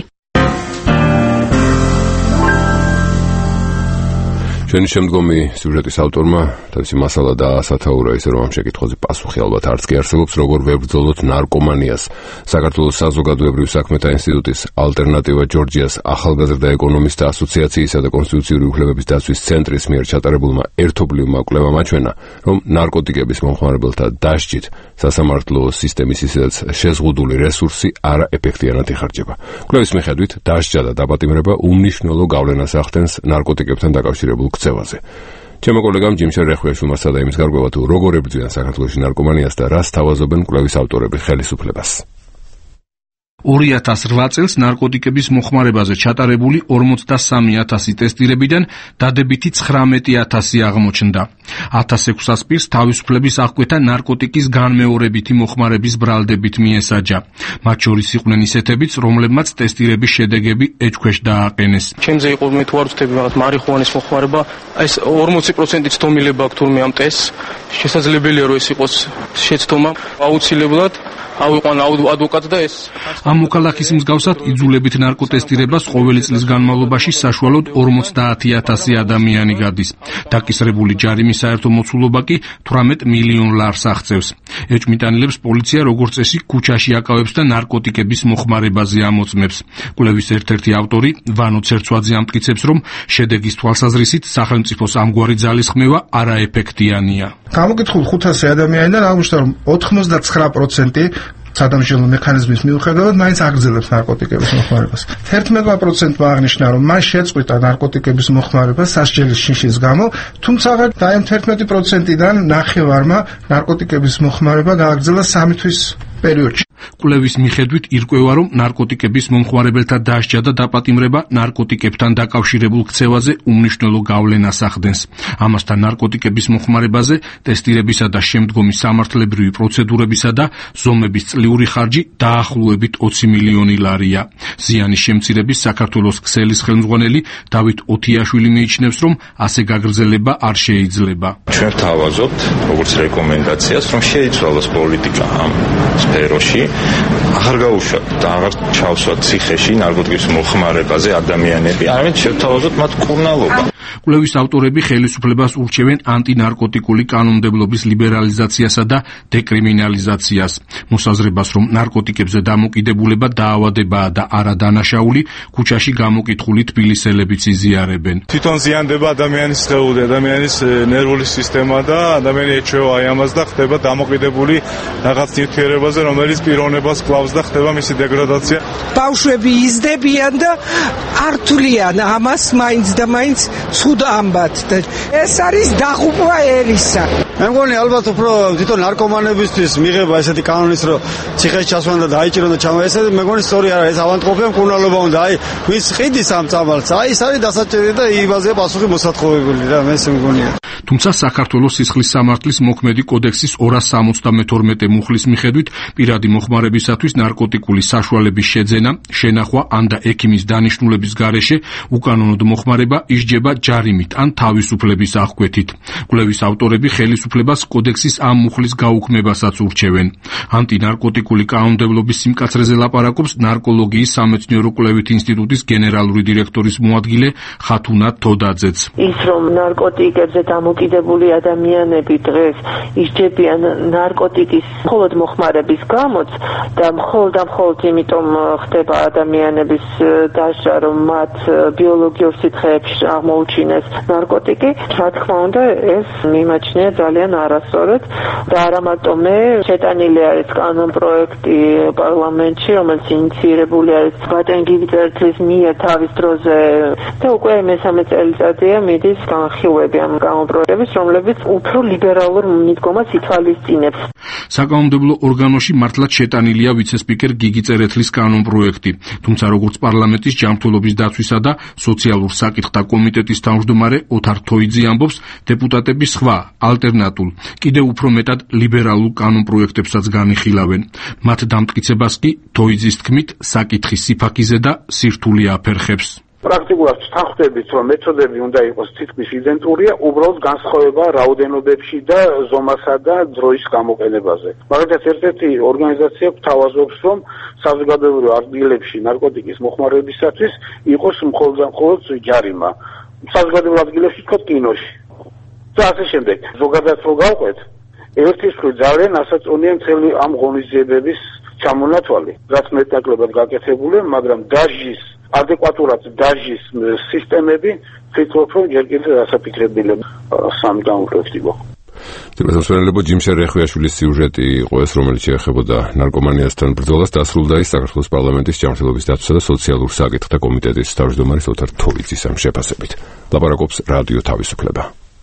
ჩვენი შემდგომი სიუჟეტის ავტორმა თავისი მასალა დაასათაურა, ისე რომ ამ შეკითხვაზე პასუხი ალბათ არც კი არსებობს, როგორ ვებრძოლოთ ნარკომანიას. საქართველოს საზოგადოებრივ საქმეთა ინსტიტუტის ალტერნატივა ჯორჯიას ახალგაზრდა ეკონომისტთა ასოციაციისა და კონსტიტუციური უფლებების დაცვის ცენტრის მიერ ჩატარებულმა ერთობლივმა კვლევამ აჩვენა, რომ ნარკოტიკების მომხმარებელთა დასჯით სასამართლო სისტემის ისედაც შეზღუდული რესურსი არაეფექტიანად იხარჯება. კვლევის მიხედვით დასჯა და დაპატიმრება უმნიშვნელო გავლენას ახდენს ნარკოტიკებთან დაკავშირებულ ქცევაზე. ჩემო კოლეგამ ჯიმშერ რეხვიაშვილმა სცადა იმის გარკვევა, თუ როგორ ებრძვიან საქართველოში ნარკომანიას და რას თავაზობენ კვლევის ავტორები ხელისუფლებას. 2008 წელს ნარკოტიკების მოხმარებაზე ჩატარებული 43,000 ტესტირებიდან დადებითი 19,000 აღმოჩნდა. 1600 პირს თავისუფლების აღკვეთა ნარკოტიკის განმეორებითი მოხმარების ბრალდებით მიესაჯა. მათ შორის იყვნენ ისეთებიც, რომლებმაც ტესტირების შედეგები ეჭქვეშ დააყენეს. ჩემზე იყო მე თუ არ ვწდები მარიხუანის მოხმარება, ეს 40% ცდომილება აქვს თურმე ამ ტესტს. შესაძლებელია რომ ეს იყოს შეცდომა, აუცილებლად ავიყვან ადვოკატს და ეს ამ მოქალაქის მსგავსად იძულებით ნარკოტესტირებას ყოველი წლის განმავლობაში საშუალოდ 50,000 ადამიანი გადის. დაკისრებული ჯარიმის საერთო მოცულობა კი 18 მილიონ ლარს აღწევს. ეჭვმიტანილებს პოლიცია როგორც წესი ქუჩაში აკავებს და ნარკოტიკების მოხმარებაზე ამოწმებს. კვლევის ერთ-ერთი ავტორი ვანო ცერცვაძე ამტკიცებს, რომ შედეგის თვალსაზრისით სახელმწიფოს ამგვარი ძალისხმევა არაეფექტიანია. გამოკითხულ 500 ადამიანიდან აღმოჩნდა, რომ 99% სადამშრომლო მექანიზმის მიუხედავად მაინც აგრძელებს ნარკოტიკების მოხმარებას. 11%-მა აღნიშნა, რომ მან შეწყვიტა ნარკოტიკების მოხმარება სასჯელის შიშის გამო, თუმცა და ამ 11%-დან 9/4-მა ნარკოტიკების მოხმარება გააგრძელა 3 თვის პერიოდში. კვლევის მიხედვით ირკვევა, რომ ნარკოტიკების მომხმარებელთა დასჯა და დაპატიმრება ნარკოტიკებთან დაკავშირებულ ქცევაზე უმნიშვნელო გავლენას ახდენს. ამასთან ნარკოტიკების მომხმარებაზე ტესტირებისა და შემდგომი სამართლებრივი პროცედურებისა და ზომების წლიური ხარჯი დაახლოებით 20 მილიონი ლარია. ზიანის შემცირების საქართველოს ქსელის ხელმძღვანელი დავით ოთიაშვილი მიიჩნევს, რომ ასე გაგრძელება არ შეიძლება. ჩვენ ვთავაზობთ, როგორც რეკომენდაციას, რომ შეიცვალოს პოლიტიკა ამ სფეროში, აღარ გაუშვათ და აღარ ჩავსვათ ციხეში ნარკოტიკების მომხმარებაზე ადამიანები, არამედ შევთავაზოთ მათ მკურნალობა. კვლევის ავტორები ხელისუფლებას ურჩევენ ანტინარკოტიკული კანონმდებლობის ლიბერალიზაციასა და დეკრიმინალიზაციას. მოსაზრებას, რომ ნარკოტიკებზე დამოკიდებულება დაავადებაა და არა დანაშაული, ქუჩაში გამოკითხული თბილისელებიც იზიარებენ. თვითონ ზიანდება ადამიანის სხეული, ადამიანის ნერვული სისტემა და ადამიანი ეჩვევა აი ამას და ხდება დამოკიდებული რაღაც ნივთიერებაზე, რომელიც პიროვნებას კლავს და ხდება მისი დეგრადაცია. ბავშვები იზრდებიან და არ თვლიან ამას მაინც და მაინც ცუდ ამბად. ეს არის დაღუპვა ერისა. მე მგონი ალბათ უფრო თვითონ ნარკომანებისთვის მიღება ესეთი კანონის, რომ ციხეში ჩასვან და დაიჭირონ და ჩამო ესე მე მგონი სწორი არა, ეს ავანტყოფია მკურნალობა უნდა. აი ვის ყიდის ამ წამალს, აი ეს არის დასაჭერი და იმაზე პასუხი მოსათხოვებული რა, მე ესე მგონია. თუმცა საქართველოს სისხლის სამართლის მოქმედი კოდექსის 272 მუხლის მიხედვით პირადი მოხმარებისათვის ნარკოტიკული საშუალების შეძენა, შენახვა ან და ექიმის დანიშნულების გარეშე უკანონოდ მოხმარება ისჯება ჯარიმით ან თავისუფლების აღკვეთით. კვლევის ავტორები ხელისუფლებას კოდექსის ამ მუხლის გაუქმებასაც ურჩევენ. ანტინარკოტიკული კანონმდებლობის სიმკაცრეზე ლაპარაკობს ნარკოლოგიის სამეცნიერო კვლევით ინსტიტუტის გენერალური დირექტორის მოადგილე ხათუნა თოდაძეც. ის რომ ნარკოტიკებზე დამოკიდებული ადამიანები დღეს ისჯებიან ნარკოტიკის მხოლოდ მოხმარების გამოც და მხოლოდ იმიტომ ხდება ადამიანების დასჯა, რომ მათ ბიოლოგიურ სითხეებში აღმოუჩინეს ნარკოტიკი, რა თქმა უნდა, ეს მიმაჩნია ძალიან არასწორად და არა მარტო მე, შეტანილი არის კანონპროექტი პარლამენტში, რომელიც ინიციირებული არის ბატენ გიგიწერტლის მიერ თავის დროზე და უკვე მესამე წელიწადია მიდის განხილვები ამ კანონპროექტების, რომლებიც უფრო ლიბერალურ მიდგომას ითვალისწინებს. საკანონმდებლო ორგანოში მართლაც შეტანილია ვიცე-სპიკერ გიგი წერეთლის კანონპროექტი, თუმცა როგორც პარლამენტის ჯანმრთელობის დაცვისა და სოციალურ საკითხთა კომიტეტის თავმჯდომარე ოთარ თოიძე ამბობს, დეპუტატები სხვა ალტერნატულ, კიდევ უფრო მეტად ლიბერალურ კანონპროექტებსაც განიხილავენ. მათ დამტკიცებას კი თოიძის თქმით საკითხის სიფაქიზე და სირთული აფერხებს. პრაქტიკულად თანხმდებით, რომ მეთოდები უნდა იყოს თითქმის იდენტურია, უბრალოდ განსხვავება რაოდენობებში და ზომასა და დროის გამოყენებაზე. მაგალითად, ერთ-ერთი ორგანიზაცია გვთავაზობს, რომ საზოგადოებრივ ადგილებში ნარკოტიკის მოხმარებისათვის იყოს მხოლოდ ჯარიმა. საზოგადოებრივ ადგილებში თქო კინოში. და ასე შემდეგ. ზოგადად რო გავყვეთ, ერთის მხრივ ძალიან ასაწონია მთელი ამ ღონისძიებების ჩამონათვალი, რაც მეტნაკლებად გაკეთებულია, მაგრამ დაჟის ადეკვატურად დაჟის სისტემები ვფიქრობ, რომ ჯერ კიდევ დასაფიქრებელია სამი კანონპროექტი. თემასწორებო ჯიმშე რეხვიაშვილის სიუჟეტი იყო ეს, რომელიც შეეხებოდა ნარკომანიასთან ბრძოლას, დასრულდა ის საქართველოს პარლამენტის ჯანმრთელობის დაცვისა და სოციალურ საკითხთა კომიტეტის თავმჯდომარის ოთარ თოიძის ამ შეფასებით. ლაპარაკობს რადიო თავისუფლება.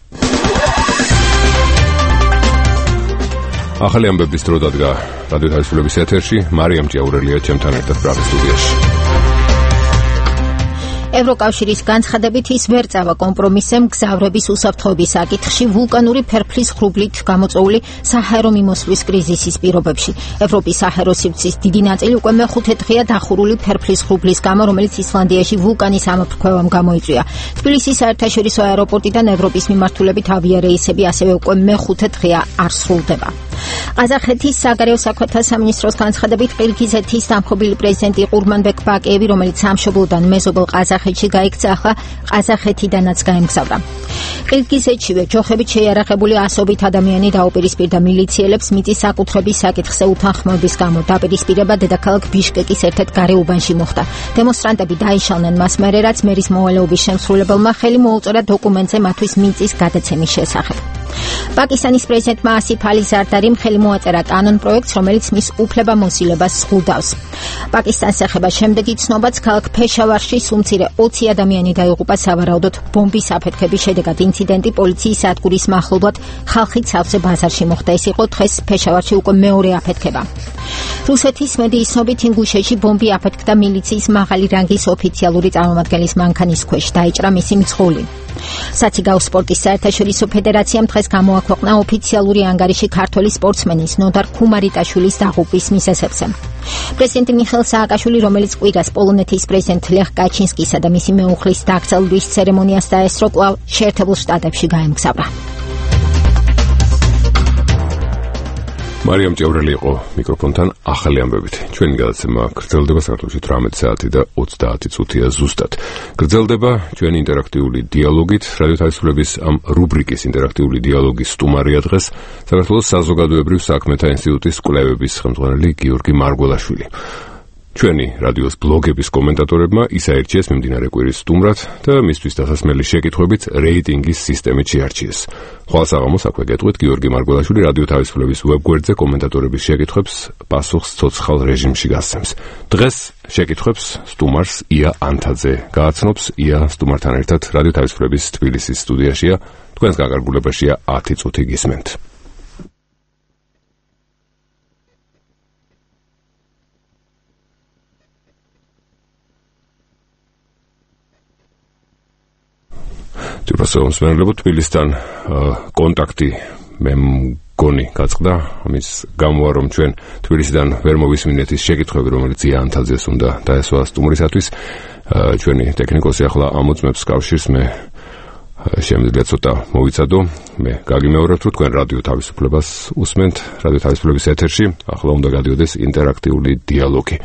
ახალი ამბების დრო დადგა რადიო თავისუფლების ეთერში. მარიამ ჭიაურელია ჩემთან ერთად ბრავის სტუდიაში. ევროკავშირის განცხადებით ის ვერ წავა კომპრომისზე მგზავრების უსაფრთხოების საკითხში ვულკანური ფერფლის ღრუბლით გამოწვეული საჰაერო მიმოსვლის კრიზისის პირობებში. ევროპის საჰაერო სივრცის დიდი ნაწილი უკვე მეხუთე დღეა დახურული ფერფლის ღრუბლის გამო, რომელიც ისლანდიაში ვულკანის ამოფრქვევამ გამოიწვია. თბილისის საერთაშორისო აეროპორტიდან ევროპის მიმართულებით ავიარეისები ასევე უკვე მეხუთე დღეა არ სრულდება. ყაზახეთის საგარეო საქმეთა სამინისტროს განცხადებით ყირგიზეთის დამხობილი პრეზიდენტი ყურმანბეკ ბაკიევი, რომელიც სამშობლოდან მეზობელ ყაზახეთში გაიქცა, ახლა ყაზახეთიდანაც გაემგზავრა. ყირგიზეთშივე ჯოხებით შეიარაღებული ასობით ადამიანი დაუპირისპირდა მილიციელებს მიწის საკუთრების საკითხზე უთანხმოების გამო. დაპირისპირება დედაქალაქ ბიშკეკის ერთ-ერთ გარეუბანში მოხდა. დემონსტრანტები დაიშალნენ მას მერე, რაც მერის მოვალეობის შემსრულებელმა ხელი მოუწოდა დოკუმენტზე მათთვის მიწის გადაცემის შესახებ. პაკისტანის პრეზიდენტმა ასიფ ალი ზარდარიმ ხელი მოაწერა კანონპროექტს, რომელიც მის უფლებამოსილებას ზღუდავს. პაკისტანს ეხება შემდეგი ცნობაც, ქალაქ ფეშავარში სულ მცირე 20 ადამიანი დაიღუპა სავარაუდოდ ბომბის აფეთქების შედეგად. ინციდენტი პოლიციის სადგურის მახლობლად ხალხით სავსე ბაზარში მოხდა. ეს იყო დღეს ფეშავარში უკვე მეორე აფეთქება. რუსეთის მედიის ცნობით ინგუშეთში ბომბი აფეთქდა მილიციის მაღალი რანგის ოფიციალური წარმომადგენლის მანქანის ქვეშ, დაიჭრა მისი მძღოლი. საციგაო სპორტის საერთაშორისო ფედერაციამ დღეს გამოაქვეყნა ოფიციალური ანგარიში ქართველი სპორტსმენის ნოდარ ქუმარიტაშვილის დაღუპვის მიზეზებზე. პრეზიდენტი მიხეილ სააკაშვილი, რომელიც კვირას პოლონეთის პრეზიდენტ ლეხ კაჩინსკისა და მისი მეუღლის დაკრძალვის ცერემონიას დაესწრო, კვლავ შეერთებულ შტატებში გაემგზავრა. მარიამ ჭევრელი იყო მიკროფონთან ახალი ამბებით. ჩვენი გადაცემა გრძელდება საქართველოში 18 საათი და 30 წუთია ზუსტად. გრძელდება ჩვენი ინტერაქტიული დიალოგით. რადიო თავისუფლების ამ რუბრიკის ინტერაქტიული დიალოგის სტუმარია დღეს საქართველოს საზოგადოებრივ საქმეთა ინსტიტუტის კვლევების ხელმძღვანელი გიორგი მარგველაშვილი. ჩვენი რადიოს ბლოგების კომენტატორებმა ის აირჩიეს მიმდინარე კვირის სტუმრად და მისთვის დასასმელი შეკითხვებით რეიტინგის სისტემით შეარჩიეს. ხვალ საღამოს აქვე გეტყვით გიორგი მარგველაშვილი რადიო თავისუფლების ვებგვერდზე კომენტატორების შეკითხვებს პასუხს ცოცხალ რეჟიმში გასცემს. დღეს შეკითხვებს სტუმარს ია ანთაძე გააცნობს. ია სტუმართან ერთად რადიო თავისუფლების თბილისის სტუდიაშია. თქვენს გაგარგულებაშია 10 წუთი გისმენთ. თბილისთან თბილისთან კონტაქტი მე მგონი გაწყდა ამის გამოა რომ ჩვენ თბილისიდან ვერ მოვისმინეთ ის შეკითხვები რომელიც ია ანთაძეს უნდა დაესვა სტუმრისათვის ჩვენი ტექნიკოსი ახლა ამოწმებს კავშირს მე შემიძლია ცოტა მოვიცადო მე გაგიმეორებთ რომ თქვენ რადიო თავისუფლებას უსმენთ რადიო თავისუფლების ეთერში ახლა უნდა გადიოდეს ინტერაქტიული დიალოგი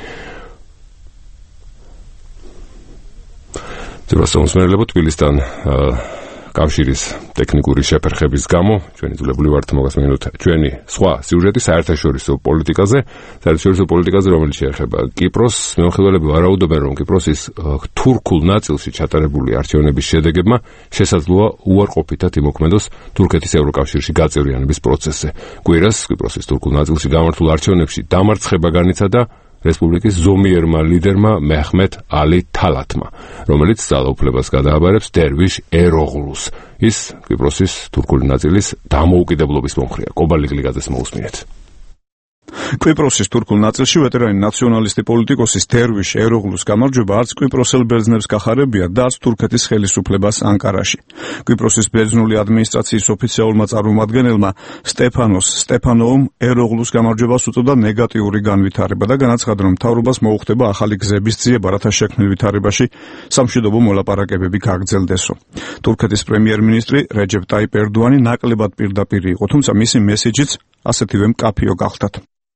თბილისთან კავშირის ტექნიკური შეფერხების გამო ჩვენი ძულებული ვართ მოგასმინოთ ჩვენი სხვა სიუჟეტი საერთაშორისო პოლიტიკაზე რომელიც შეეხება კიპროსს მეუხილველები ვარაუდობენ რომ კიპროსის თურქულ ნაწილში ჩატარებული არჩევნების შედეგებმა შესაძლოა უარყოფითად იმოქმედოს თურქეთის ევროკავშირში გაწევრიანების პროცესზე კვირას კიპროსის თურქულ ნაწილში გამართულ არჩევნებში დამარცხება განიცადა რესპუბლიკის ზომიერმა ლიდერმა მეჰმედ ალი თალათმა, რომელიც ძალაუფლებას გადააბარებს დერვიშ ეროღლუს. ის კიპროსის თურქული ნაწილის დამოუკიდებლობის მომხრეა. კობალ ლიგლიაძეს მოусმინეთ. კვიპროსის თურქულ ნაწილში ვეტერანი ნაციონალისტი პოლიტიკოსის დერვიშ ეროღლუს გამარჯვება არც კვიპროსელ ბერძნებს გახარებია და არც თურქეთის ხელისუფლებას ანკარაში. კვიპროსის ბერძნული ადმინისტრაციის ოფიციალურმა წარმომადგენელმა სტეფანოს სტეფანოვым ეროღლუს გამარჯვებას უწოდა ნეგატიური განვითარება და განაცხადა რომ მთავრობას მოუხდება ახალი გზების ძიება რათა შექმნილ ვითარებაში სამშვიდობო მოლაპარაკებები გაგრძელდესო. თურქეთის პრემიერ-მინისტრი რეჯეპ ტაიპ ერდოანი ნაკლებად პირდაპირ იყო, თუმცა მისი მესიჯიც ასეთივე მკაფიო გახლდათ.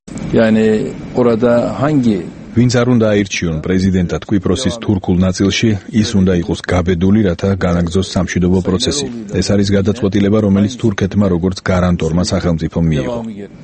ვინც არ უნდა აირჩიონ პრეზიდენტად კვიპროსის თურქულ ნაწილში, ის უნდა იყოს გაბედული, რათა განაგრძოს სამშვიდობო პროცესი. ეს არის გადაწყვეტილება, რომელიც თურქეთმა როგორც გარანტორმა სახელმწიფომ მიიღო.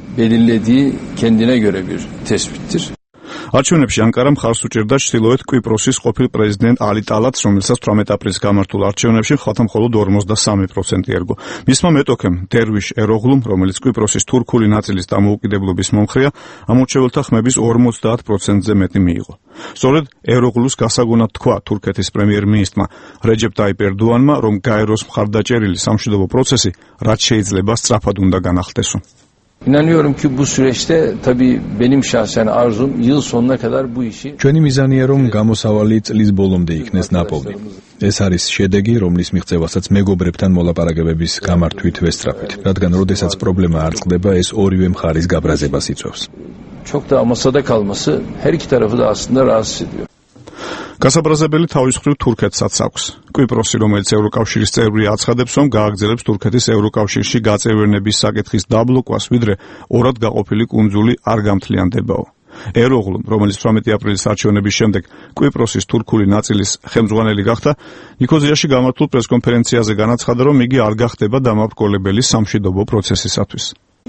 არჩევნებში ანკარა მხარს უჭერდა ჩრდილოეთ კვიპროსის ყოფილ პრეზიდენტ ალი ტალათს, რომელსაც 18 აპრილს გამართულ არჩევნებში ხალხთა მხოლოდ 53% ერგო. მისმა მეტოქემ დერვიშ ეროღლუმ, რომელიც კვიპროსის თურქული ნაწილის დამოუკიდებლობის მომხრეა, ამორჩეველთა ხმების 50%-ზე მეტი მიიღო. სწორედ ეროღლუს გასაგონად თქვა თურქეთის პრემიერ-მინისტრმა რეჯეპ ტაიპ ერდოანმა, რომ გაეროს მხარდაჭერილი სამშვიდობო პროცესი რაც შეიძლება სწრაფად უნდა განახლდესო. İnanıyorum ki bu süreçte tabii benim şahsen arzum yıl sonuna kadar bu işi ჩვენი მიზანია რომ გამოსავალი წლის ბოლომდე იქნეს ნაპოვნი. ეს არის შედეგი, რომლის მიღწევასაც მეგობრებთან მოლაპარაკებების გამართვით ვესწრაფვით, რადგან როდესაც პრობლემა არ წყდება, ეს ორივე მხარის გაბრაზებას იწვევს. Çok da masada kalması her iki tarafı da aslında rahatsız ediyor. გასაბრაზებელი თავის მხრივ თურქეთსაც აქვს. კვიპროსი, რომელიც ევროკავშირის წევრია, აცხადებს, რომ გააგრძელებს თურქეთის ევროკავშირში გაწევრიანების საკითხის დაბლოკვას, ვიდრე ორად გაყოფილი კუნძული არ გამთლიანდებაო. ეროღლუმ, რომელიც 18 აპრილის არჩევნების შემდეგ კვიპროსის თურქული ნაწილის ხელმძღვანელი გახდა, ნიქოზიაში გამართულ პრესკონფერენციაზე განაცხადა, რომ იგი არ გახდება დამაბრკოლებელი სამშვიდობო პროცესისათვის.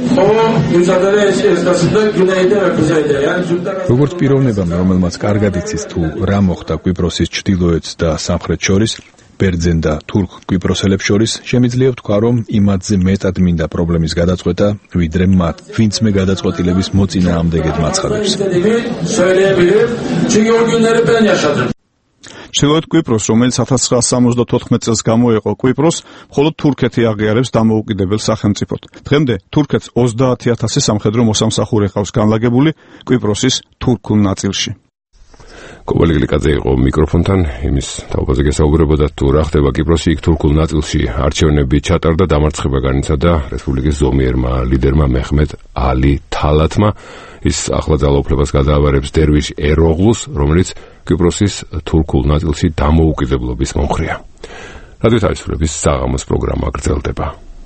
როგორც პიროვნებამ, რომელმაც კარგად იცის თუ რა მოხდა კვიპროსის ჩრდილოეთ და სამხრეთ შორის, ბერძენ და თურქ კვიპროსელებს შორის, შემიძლია ვთქვა, რომ იმათზე მეტად მინდა პრობლემის გადაწყვეტა, ვიდრე მათ, ვინც მე გადაწყვეტილების მოწინააღმდეგედ მაცხადებს. ჩრდილოეთ კვიპროს, რომელიც 1974 წელს გამოიყო კვიპროს, მხოლოდ თურქეთი აღიარებს დამოუკიდებელ სახელმწიფოდ. დღემდე თურქეთს 30,000 სამხედრო მოსამსახურე ყავს განლაგებული კვიპროსის თურქულ ნაწილში. კობალი გლიკაძე იყო მიკროფონთან, იმის თაობაზე გესაუბრებოდა თუ რა ხდება კვიპროსში, იქ თურქულ ნაწილში არჩევნები ჩატარდა, დამარცხება განიცადა რესპუბლიკის ზომიერმა ლიდერმა მეჰმედ ალი თალათმა. ის ახლა ძალაუფლებას გადააბარებს დერვიშ ეროღლუს, რომელიც კვიპროსის თურქულ ნაწილში დამოუკიდებლობის მომხრეა. რადიო თავისუფლების საღამოს პროგრამა გრძელდება.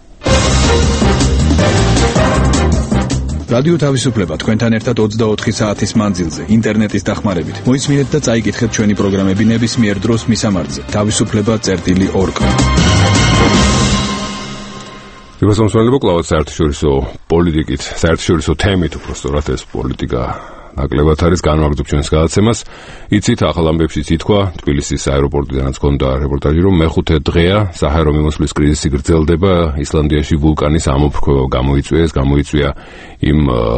რადიო თავისუფლება თქვენთან ერთად 24 საათის მანძილზე, ინტერნეტის დახმარებით. მოისმინეთ და წაიკითხეთ ჩვენი პროგრამები ნებისმიერ დროს მისამართზე. თავისუფლება.org. რიბასომსმენელებო, კლავად საერთაშორისო პოლიტიკით, საერთაშორისო თემით, უბრალოდ ეს პოლიტიკა ნაკლებად არის განვაგრძობ ჩვენს გადაცემას. იცით, ახალ ამბებშიც ითქვა, თბილისის აეროპორტიდანაც ჰქონდა რეპორტაჟი, რომ მეხუთე დღეა საჰაერო მიმოსვლის კრიზისი გრძელდება, ისლანდიაში ვულკანის ამოფრქვევა გამოიწვია იმ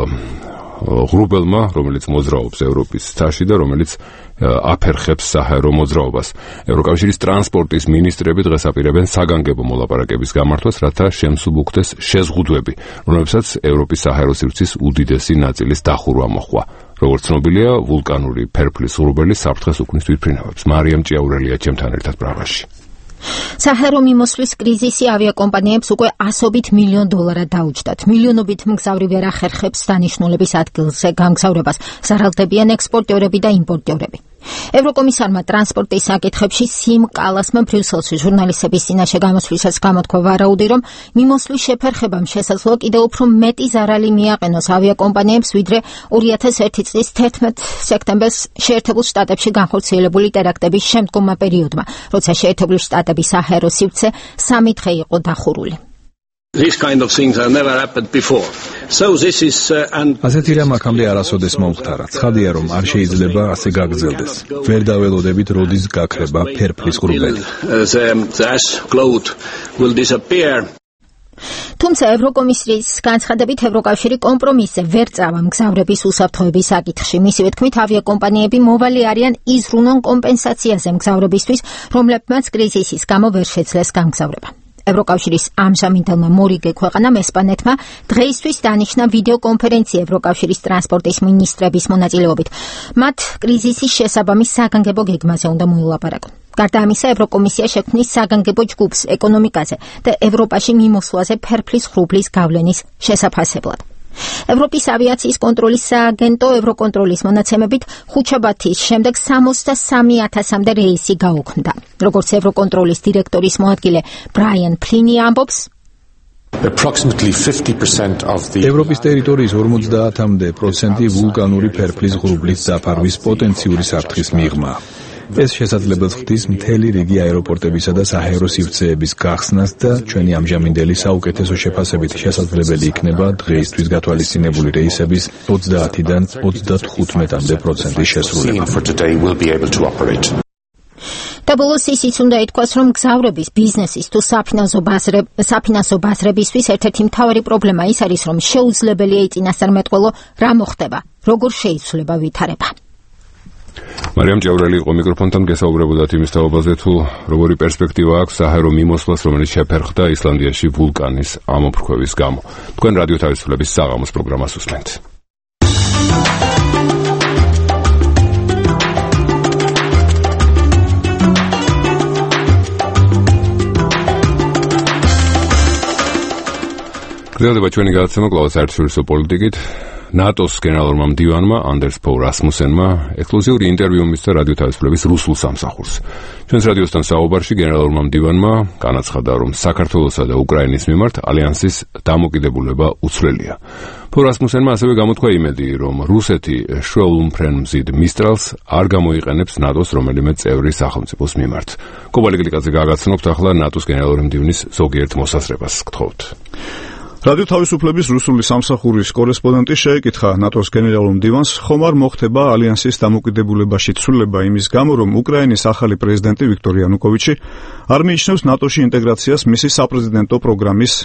ღრუბელმა, რომელიც მოძრაობს ევროპის ცაში და რომელიც აფერხებს საჰაერო მოძრაობას. ევროკავშირის ტრანსპორტის მინისტრები დღეს აპირებენ საგანგებო მოლაპარაკების გამართვას, რათა შემსუბუქდეს შეზღუდვები, რომლებსაც ევროპის საჰაერო სივრცის უდიდესი ნაწილის დახურვა მოჰყვა. როგორც ცნობილია, ვულკანური ფერფლის ღრუბელი საფრთხეს უქმნის თვითმფრინავებს. მარიამ ჭიაურელია ჩემთან ერთად პრაღაში. საჰაერო მიმოსვლის კრიზისი ავიაკომპანიებს უკვე $100 მილიონ დაუჯდათ. მილიონობით მგზავრი ვერ ახერხებს დანიშნულების ადგილზე გამგზავრებას. ზარალდებიან ექსპორტიორები და იმპორტიორები. ევროკომისარმა ტრანსპორტის საკითხებში სიმ კალასმა ბრიუსელში ჟურნალისტების წინაშე გამოსვლისას გამოთქვა ვარაუდი, რომ მიმოსვლის შეფერხებამ შესაძლოა კიდევ უფრო მეტი ზარალი მიაყენოს ავიაკომპანიებს, ვიდრე 2001 წლის 11 სექტემბერს შეერთებულ შტატებში განხორციელებული ტერაქტების შემდგომმა პერიოდმა, როცა შეერთებული შტატების საჰაერო სივრცე 3 დღე იყო დახურული. This kind of things have never happened before. So this is ასეთი რამ აქამდე არასოდეს მომხდარა. ცხადია, რომ არ შეიძლება ასე გაგრძელდეს. ვერ დაველოდებით, როდის გაქრება ფერფლის ღრუბელი. The ash cloud will disappear. თუმცა ევროკომისიის განცხადებით ევროკავშირი კომპრომისზე ვერ წავა მგზავრების უსაფრთხოების საკითხში. მისივე თქმით, ავიაკომპანიები მოვალი არიან იზრუნონ კომპენსაციაზე მგზავრებისთვის, რომლებმაც კრიზისის გამო ვერ შეძლეს გამგზავრება. ევროკავშირის ამჟამინდელმა მორიგე ქვეყანამ ესპანეთმა დღეისთვის დანიშნა ვიდეო კონფერენცია ევროკავშირის ტრანსპორტის მინისტრების მონაწილეობით. მათ კრიზისის შესაბამის საგანგებო გეგმაზე უნდა მოილაპარაკონ. გარდა ამისა, ევროკომისია შექმნის საგანგებო ჯგუფს ეკონომიკაზე და ევროპაში მიმოსვლაზე ფერფლის ღრუბლის გავლენის შესაფასებლად. ევროპის ავიაციის კონტროლის სააგენტო ევროკონტროლის მონაცემებით ხუთშაბათის შემდეგ 63,000-მდე რეისი გაუქმდა. როგორც ევროკონტროლის დირექტორის მოადგილე ბრაიან ფლინი ამბობს, ევროპის ტერიტორიის 50%-მდე ვულკანური ფერფლის ღრუბლის დაფარვის პოტენციური საფრთხის მიღმაა. ეს შესაძლებლად ხდის მთელი რიგი აეროპორტებისა და საჰაერო სივრცეების გახსნას და ჩვენი ამჟამინდელი საუკეთესო შეფასებით შესაძლებელი იქნება დღეისთვის გათვალისწინებული რეისების 30-დან 35-მდე პროცენტის შესრულება. და ბოლოს ისიც უნდა ითქვას, რომ მგზავრების, ბიზნესის თუ საფინანსო ბაზრებისთვის ერთ-ერთი მთავარი პრობლემა ის არის, რომ შეუძლებელია იწინასწარმეტყველო რა მოხდება, როგორ შეიცვლება ვითარება. მარიამ ჭიაურელი იყო მიკროფონთან, გესაუბრებოდათ იმის თაობაზე, თუ როგორი პერსპექტივა აქვს საჰაერო მიმოსვლას, რომელიც შეფერხდა ისლანდიაში ვულკანის ამოფრქვევის გამო. თქვენ რადიო თავისუფლების საღამოს პროგრამას უსმენთ. გრძელდება ჩვენი გადაცემა კლავ საერთაშორისო პოლიტიკით. ნატოს გენერალურმა მდივანმა ანდერს ფო რასმუსენმა ექსკლუზიური ინტერვიუ მისცა რადიო თავისუფლების რუსულ სამსახურს. ჩვენს რადიოსთან საუბარში გენერალურმა მდივანმა განაცხადა, რომ საქართველოსა და უკრაინის მიმართ ალიანსის დამოკიდებულება უცვლელია. ფო რასმუსენმა ასევე გამოთქვა იმედი, რომ რუსეთი შველუმფრენმზიდ მისტრალს არ გამოიყენებს ნატოს რომელიმე წევრი სახელმწიფოს მიმართ. კობალი გლიკაძე გაგაცნობთ ახლა ნატოს გენერალური მდივნის ზოგიერთ მოსაზრებას. გთხოვთ. რადიო თავისუფლების რუსული სამსახურის კორესპონდენტი შეეკითხა ნატოს გენერალურ მდივანს, ხომ არ მოხდება ალიანსის დამოკიდებულებაში ცვლილება იმის გამო, რომ უკრაინის ახალი პრეზიდენტი ვიქტორ იანუკოვიჩი არ მიიჩნევს ნატოში ინტეგრაციას მისი საპრეზიდენტო პროგრამის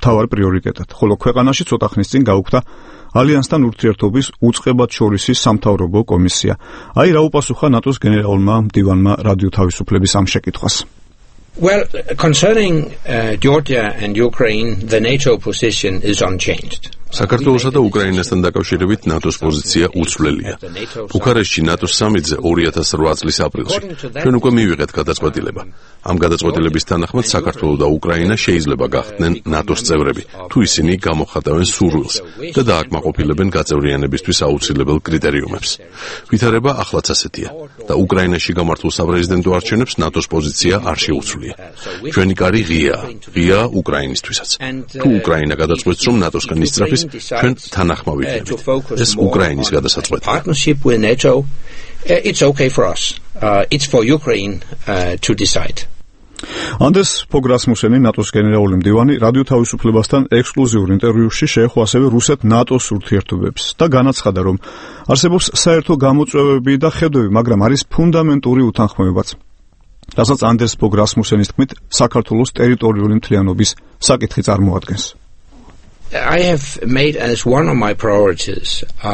მთავარ პრიორიტეტად, ხოლო ქვეყანაში ცოტა ხნის წინ გაუქმდა ალიანსთან ურთიერთობის უწყებად შორისი სამთავრობო კომისია. აი რა უპასუხა ნატოს გენერალურმა მდივანმა რადიო თავისუფლების ამ შეკითხვას. Well, concerning Georgia and Ukraine, the NATO position is unchanged. საქართველოსა და უკრაინასთან დაკავშირებით ნატოს პოზიცია უცვლელია. ბუქარესტში ნატოს სამიტზე 2008 წლის aprilში ჩვენ უკვე მივიღეთ გადაწყვეტილება. ამ გადაწყვეტილების თანახმად საქართველო და უკრაინა შეიძლება გახდნენ ნატოს წევრები, თუ ისინი გამოხატავენ სურვილს და დააკმაყოფილებენ გაწევრიანებისთვის აუცილებელ კრიტერიუმებს. ვითარება ახლაც ასეთია და უკრაინაში გამართულ საპრეზიდენტო არჩევნებს ნატოს პოზიცია არ შეუცვლია. ჩვენი კარი ღია უკრაინისთვისაც. თუ უკრაინა გადაწყვეტს, რომ ნატოსგან ისწრაფის, ჩვენ თანახმავი ვიქნებით. ეს უკრაინის გადასაწყვეტია. Partnership with NATO, it's okay for us. It's for Ukraine to decide. Anders Fogh Rasmusseni, ნატოს გენერალური მდივანი, რადიო თავისუფლებასთან ექსკლუზიურ ინტერვიუში შეეხო ასევე რუსეთ-ნატოს ურთიერთობებს და განაცხადა, რომ არსებობს საერთო გამოწვევები და ხედვები, მაგრამ არის ფუნდამენტური უთანხმოებაც. რასაც Anders Fogh Rasmussenis თქმით, საქართველოს ტერიტორიული მთლიანობის საკითხი წარმოადგენს. I have made as one of my priorities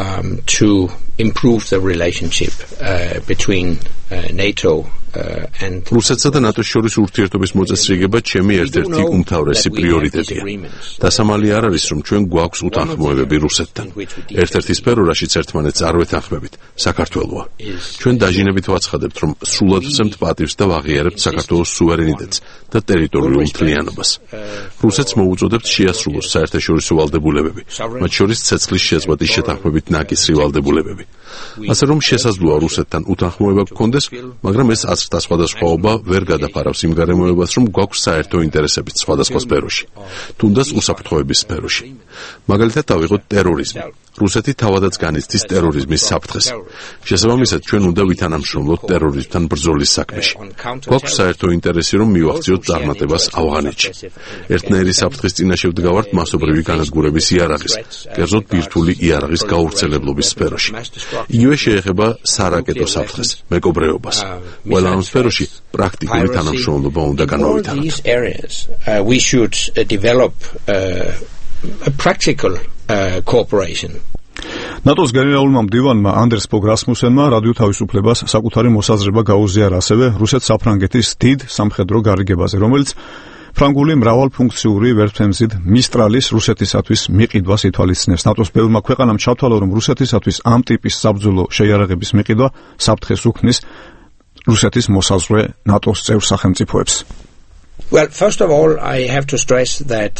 to improve the relationship between NATO and რუსეთსა და ნატოს შორის ურთიერთობის მოწესრიგება ჩემი ერთ-ერთი უმთავრესი პრიორიტეტია. დასამალი არ არის, რომ ჩვენ გვაქვს უთანხმოებები რუსეთთან. ერთ-ერთი სფერო, რაშიც ერთმანეთს არ ვეთანხმებით, საქართველოა. ჩვენ დაჟინებით ვაცხადებთ, რომ სრულად ვცემთ პატივს და ვაღიარებთ საქართველოს სუვერენიტეტს და ტერიტორიულ მთლიანობას. რუსეთს მოუწოდებთ შეასრულოს საერთაშორისო ვალდებულებები, მათ შორის ცეცხლის შეწყვეტის შეთანხმებით ნაკისრი ვალდებულებები. ასე რომ შესაძლოა რუსეთთან უთანხმოება გქონდეს, მაგრამ ეს აწრთა სხვადასხვაობა ვერ გადაფარავს იმ გარემოებას, რომ გვაქვს საერთო ინტერესებიც სხვადასხვა სფეროში, თუნდაც უსაფრთხოების სფეროში. მაგალითად, დავიღოთ ტერორიზმი. რუსეთი თავადაც განიცდის ტერორიზმის საფრთხეს. შესაბამისად, ჩვენ უნდა ვითანამშრომლოთ ტერორიზმთან ბრძოლის საქმეში. გვაქვს საერთო ინტერესი, რომ მივახციოთ წარმატებას ავღანეთში. ერთნაირი საფრთხის წინაშე ვდგავართ მასობრივი განადგურების იარაღის, კერძოდ ბირთვული იარაღის გავრცელებლობის სფეროში. იგივე შეეხება სარაკეტო საფრთხეს, მეკობრეობას. ყველა ამ სფეროში პრაქტიკული თანამშრომლობა უნდა განვავითაროთ. We should develop a practical cooperation. ნატოს გენერალურმა მდივანმა Anders Fogh Rasmussenმა რადიო თავისუფლებას საკუთარი მოსაზრება გაუზიარა ასევე რუსეთ-საფრანგეთის დიდ სამხედრო გარიგებაზე, რომელიც ფრანგული მრავალფუნქციური ვერტმფრენზით მისტრალის რუსეთისათვის მიყიდვას ითვალისწინებს. ნატოს ბევრმა ქვეყანამ ჩათვალა, რომ რუსეთისათვის ამ ტიპის საბრძოლო შეიარაღების მიყიდვა საფრთხეს უქმნის რუსეთის მოსაზღვრე ნატოს წევრ სახელმწიფოებს. Well, first of all, I have to stress that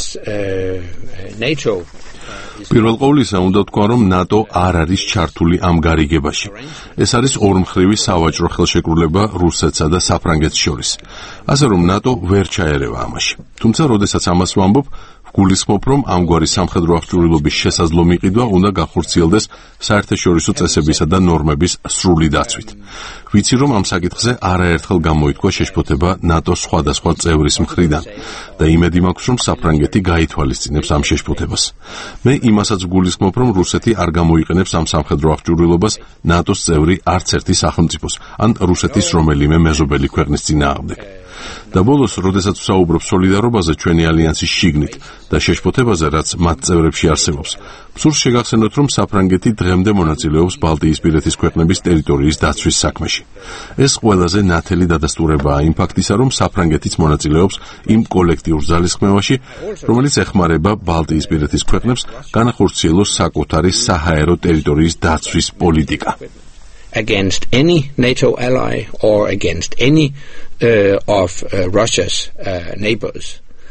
NATO პირველ ყოვლისა უნდა ვთქვა, რომ ნატო არ არის ჩართული ამ გარიგებაში. ეს არის ორმხრივი სავაჭრო ხელშეკრულება რუსეთსა და საფრანგეთს შორის. ასე რომ ნატო ვერ ჩაერევა ამაში. თუმცა, როდესაც ამას ვამბობ, გულისხმობ, რომ ამგვარი სამხედრო აღჭურვილობის შესაძლო მიყიდვა უნდა განხორციელდეს საერთაშორისო წესებისა და ნორმების სრული დაცვით. ვიცი, რომ ამ საკითხზე არაერთხელ გამოითქვა შეშფოთება ნატოს სხვადასხვა წევრის მხრიდან და იმედი მაქვს, რომ საფრანგეთი გაითვალისწინებს ამ შეშფოთებას. მე იმასაც გულისხმობ, რომ რუსეთი არ გამოიყენებს ამ სამხედრო აღჭურვილობას ნატოს წევრი არც ერთი სახელმწიფოს ან რუსეთის რომელიმე მეზობელი ქვეყნის წინააღმდეგ. და ბოლოს, როდესაც ვსაუბრობ სოლიდარობაზე ჩვენი ალიანსის შიგნით და შეშფოთებაზე, რაც მათ წევრებში არსებობს, მსურს შეგახსენოთ, რომ საფრანგეთი დღემდე მონაწილეობს ბალტიისპირეთის ქვეყნების ტერიტორიის დაცვის საქმეში. ეს ყველაზე ნათელი დადასტურებაა იმ ფაქტისა, რომ საფრანგეთიც მონაწილეობს იმ კოლექტიურ ძალისხმევაში, რომელიც ეხმარება ბალტიისპირეთის ქვეყნებს განახორციელოს საკუთარი საჰაერო ტერიტორიის დაცვის პოლიტიკა. Against any NATO ally or against any of Russia's neighbors.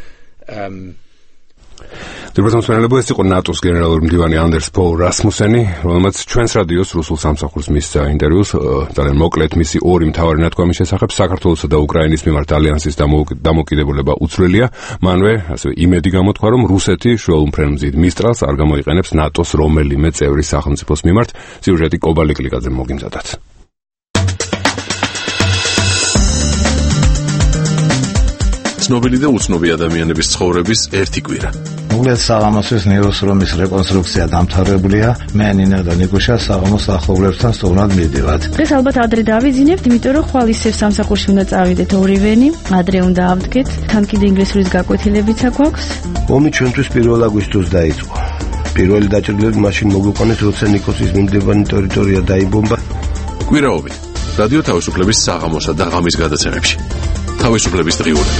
დეპარტამენტის ეს იყო ნატოს გენერალური მდივანი Anders Fogh Rasmusseni, რომელმაც ჩვენს რადიოს რუსულ სამსახურს მისცა ინტერვიუს ძალიან მოკლედ მისი ორი მთავარი ნათქვამის შესახებ საქართველოსა და უკრაინის მიმართ ალიანსის დამოკიდებულება უცვლელია. მანვე ასევე იმედი გამოთქვა, რომ რუსეთი შუალმფრენზით მისტრალს არ გამოიყენებს ნატოს რომელიმე წევრი სახელმწიფოს მიმართ. სიუჟეტი კობალი კლიკაძემ მოგიმზადათ. ცნობილი და უცნობი ადამიანების ცხოვრების ერთი კვირა. მოკლედ საღამოსის ნეიროსრომის რეკონსტრუქცია დამთავრებულია. მე ნინა და ნიკუშა საღამოს ახლობლებთან სტუმრად მივდივართ. დღეს ალბათ ადრე დავიძინებთ, იმიტომ რომ ხვალ ისევ სამსახურში უნდა წავიდეთ ორივენი, ადრე უნდა ავდგეთ. თან კიდე ინგლისურის გაკვეთილებიც აქვს. ომი ჩვენთვის 1 აგვისტოს დაიწყო. პირველი დაჭრილები მაშინ მოგვიყვანეს, როცა ნიკოსის მიმდებარე ტერიტორია დაიბომბა. კვირაობით რადიო თავისუფლების საღამოსა და ღამის გადაცემებში. თავისუფლების დღიურები.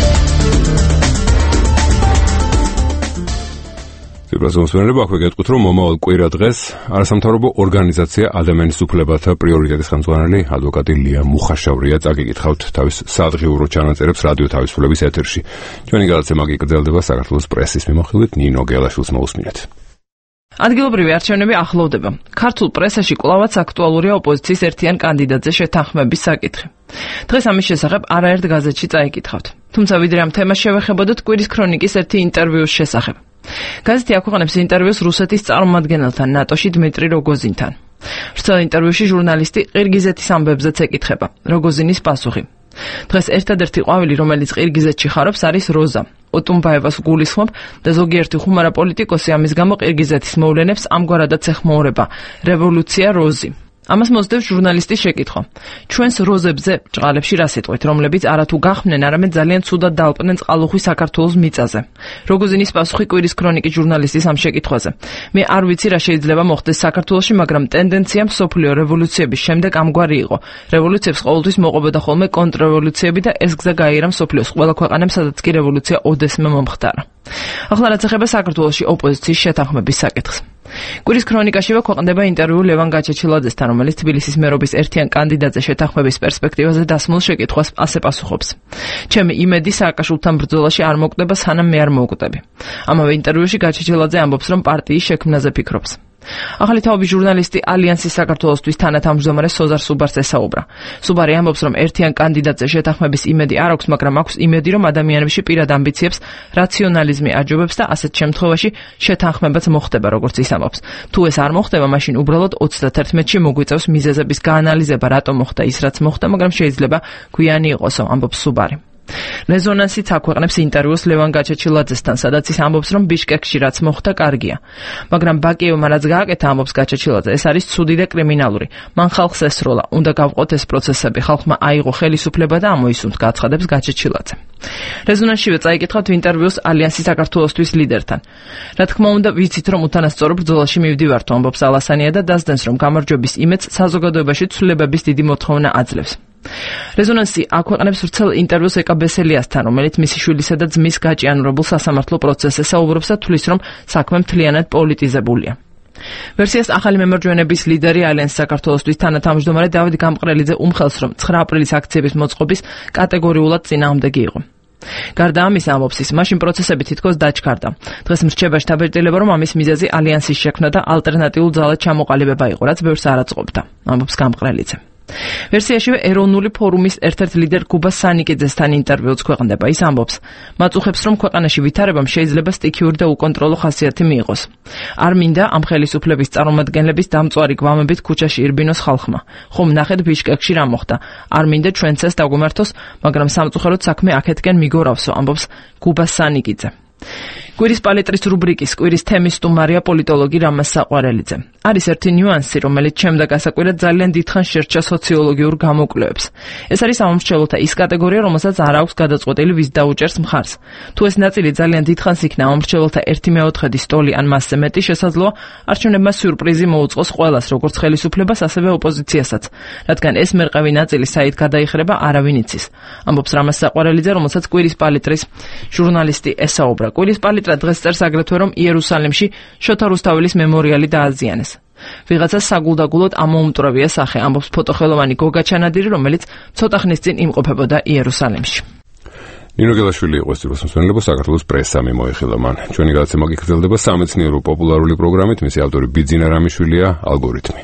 სიბრაზომსვენელება აქვე გეტყვით, რომ მომავალ კვირა დღეს არასამთავრობო ორგანიზაცია ადამიანის უფლებათა პრიორიტეტის ხელმძღვანელი ადვოკატი ლია მუხაშავრია წაგიკითხავთ თავის სადღიურო ჩანაწერებს რადიო თავისუფლების ეთერში. ჩვენი გადაცემა გაგრძელდება საქართველოს პრესის მიმოხილვით ნინო გელაშვილს მოусმინეთ. ადგილობრივი არჩევნები ახლოვდება. ქართულ პრესაში კვლავაც აქტუალურია ოპოზიციის ერთიან კანდიდატზე შეთანხმების საკითხი. დღეს ამის შესახებ არაერთ გაზეთში წაიკითხავთ. თუმცა ვიდრე ამ თემას შევეხებოდოთ, კვირის ქრონიკის ერთი ინტერვიუს შესახებ. გაზეთი აქვეყნებს ინტერვიუს რუსეთის წარმომადგენელთან ნატოში დმიტრი როგოზინთან. ვრცელ ინტერვიუში ჟურნალისტი ყირგიზეთის ამბებზეც ეკითხება. როგოზინის პასუხი. დღეს ერთადერთი ყვავილი, რომელიც ყირგიზეთში ხარობს, არის როზა. ოტუმბაევას გულისხმობ და ზოგიერთი ხუმარა პოლიტიკოსი ამის გამო ყირგიზეთის მოვლენებს ამგვარადაც ეხმაურება. რევოლუცია როზი. ამას მოსდევს ჟურნალისტის შეკითხვა. ჩვენს როზებზე ჭყალებში რა სიტყვით, რომლებიც არათუ გახმნენ, არამედ ძალიან ცუდად დაალპნენ წყალუხვი საქართველოს მიწაზე. როგოზინის პასუხი კვირის ქრონიკის ჟურნალისტის ამ შეკითხვაზე. მე არ ვიცი რა შეიძლება მოხდეს საქართველოში, მაგრამ ტენდენცია მსოფლიო რევოლუციების შემდეგ ამგვარი იყო. რევოლუციებს ყოველთვის მოყვებოდა ხოლმე კონტრრევოლუციები და ეს გზა გაიარა მსოფლიოს ყველა ქვეყანამ, სადაც კი რევოლუცია ოდესმე მომხდარა. ახლა რაც ეხება საქართველოში ოპოზიციის შეთანხმების საკითხს. კვირის ქრონიკაშივე ქვეყნდება ინტერვიუ ლევან გაჩეჩილაძესთან, რომელიც თბილისის მერობის ერთიან კანდიდატზე შეთანხმების პერსპექტივაზე დასმულ შეკითხვას ასე პასუხობს. ჩემი იმედი სააკაშვილთან ბრძოლაში არ მოკვდება, სანამ მე არ მოვკვდები. ამავე ინტერვიუში გაჩეჩილაძე ამბობს, რომ პარტიის შექმნაზე ფიქრობს. ახალი თაობის ჟურნალისტი ალიანსის საქართველოსთვის თანათავმჯდომარე სოზარ სუბარს ესაუბრა. სუბარი ამბობს, რომ ერთიან კანდიდატზე შეთანხმების იმედი არ აქვს, მაგრამ აქვს იმედი, რომ ადამიანებში პირად ამბიციებს რაციონალიზმი აჯობებს და ასეთ შემთხვევაში შეთანხმებაც მოხდება, როგორც ის ამბობს. თუ ეს არ მოხდება, მაშინ უბრალოდ 31-ში მოგვიწევს მიზეზების გაანალიზება, რატომ მოხდა ის, რაც მოხდა, მაგრამ შეიძლება გვიანი იყოსო, ამბობს სუბარი. რეზონანსიც აქვეყნებს ინტერვიუს ლევან გაჩეჩილაძესთან, სადაც ის ამბობს, რომ ბიშკეკში რაც მოხდა კარგია. მაგრამ ბაკიევმა რაც გააკეთა, ამბობს გაჩეჩილაძე, ეს არის ცუდი და კრიმინალური. მან ხალხს ესროლა, უნდა გავყოთ ეს პროცესები, ხალხმა აიღო ხელისუფლება და ამოისუნთქა, აცხადებს გაჩეჩილაძე. რეზონანსშივე წაიკითხავთ ინტერვიუს ალიანსის საქართველოსთვის ლიდერთან. რა თქმა უნდა, ვიცით, რომ უთანასწორო ბრძოლაში მივდივართო, ამბობს ალასანია და დასდენს, რომ გამარჯვების იმედს საზოგადოებაში ცვლილებების დიდი მოთხოვნა აძლევს. რეზონანსი აქვეყნებს ვრცელ ინტერვიუს ეკა ბესელიასთან, რომელიც მისი შვილისა და ძმის გაჭიანურებულ სასამართლო პროცესზე საუბრობს და თვლის, რომ საქმე მთლიანად პოლიტიზებულია. ვერსიას ახალი მემარჯვენების ლიდერი ალიანსის საქართველოსთვის თანათავმჯდომარე დავით გამყრელიძე უმხელს, რომ 9 აპრილის აქციების მოწყობის კატეგორიულად წინააღმდეგი იყო. გარდა ამისა, ამბობს ის, მაშინ პროცესები თითქოს დაჩქარდა. დღეს მრჩევა შთაბეჭდილება, რომ ამის მიზეზი ალიანსის შექმნა და ალტერნატიულ ძალად ჩამოყალიბება იყო, რაც ბევრს არ აწყობდა, ამბობს გამყრელიძე. ვერსიაშივე ეროვნული ფორუმის ერთ-ერთ ლიდერ კუბას სანიკიძესთან ინტერვიუც ქვეყნდება. ის ამბობს, მაწუხებს, რომ ქვეყანაში ვითარებამ შეიძლება სტიქიური და უკონტროლო ხასიათი მიიღოს. არ მინდა ამ ხელისუფლების წარმომადგენლების დამწვარი გვამებით ქუჩაში ირბინოს ხალხმა. ხომ ნახეთ ბიშკეკში რა მოხდა. არ მინდა ჩვენც ეს დაგვემართოს, მაგრამ სამწუხაროდ საქმე აქეთკენ მიგორავსო, ამბობს კუბას სანიკიძე. კვირის პალიტრის რუბრიკის კვირის თემის სტუმარია პოლიტოლოგი რამაზ საყვარელიძე. არის ერთი ნიუანსი, რომელიც ჩემდა გასაკვირად ძალიან დიდხანს შერჩა სოციოლოგიურ გამოკვლევებს. ეს არის ამომრჩეველთა ის კატეგორია, რომელსაც არ აქვს გადაწყვეტილი ვის დაუჭერს მხარს. თუ ეს ნაწილი ძალიან დიდხანს იქნა ამომრჩეველთა 1/4 სტოლი ან მასზე მეტი, შესაძლოა არჩევნებმა სიურპრიზი მოუწყოს ყველას, როგორც ხელისუფლებას, ასევე ოპოზიციასაც, რადგან ეს მერყევი ნაწილი საით გადაიხრება, არავინ იცის. ამბობს რამაზ საყვარელიძე, რომელსაც კვირის პალიტრის ჟურნალისტი ესაუბრა. კვირის პალიტრა დღეს წერს აგრეთვე, რომ იერუსალიმში შოთა რუსთაველის მემორიალი დააზიანეს. ვიღაცას საგულდაგულოდ ამოუმტვრევია სახე, ამბობს ფოტოხელოვანი გოგა ჩანადირი, რომელიც ცოტა ხნის წინ იმყოფებოდა იერუსალიმში. ნინო გელაშვილი იყო ეს მოსმენელობა საქართველოს პრესა მიმოიხილა მან. ჩვენი გადაცემა გაგრძელდება სამეცნიერო პოპულარული პროგრამით, მისი ავტორი ბიძინა რამიშვილია, ალგორითმი.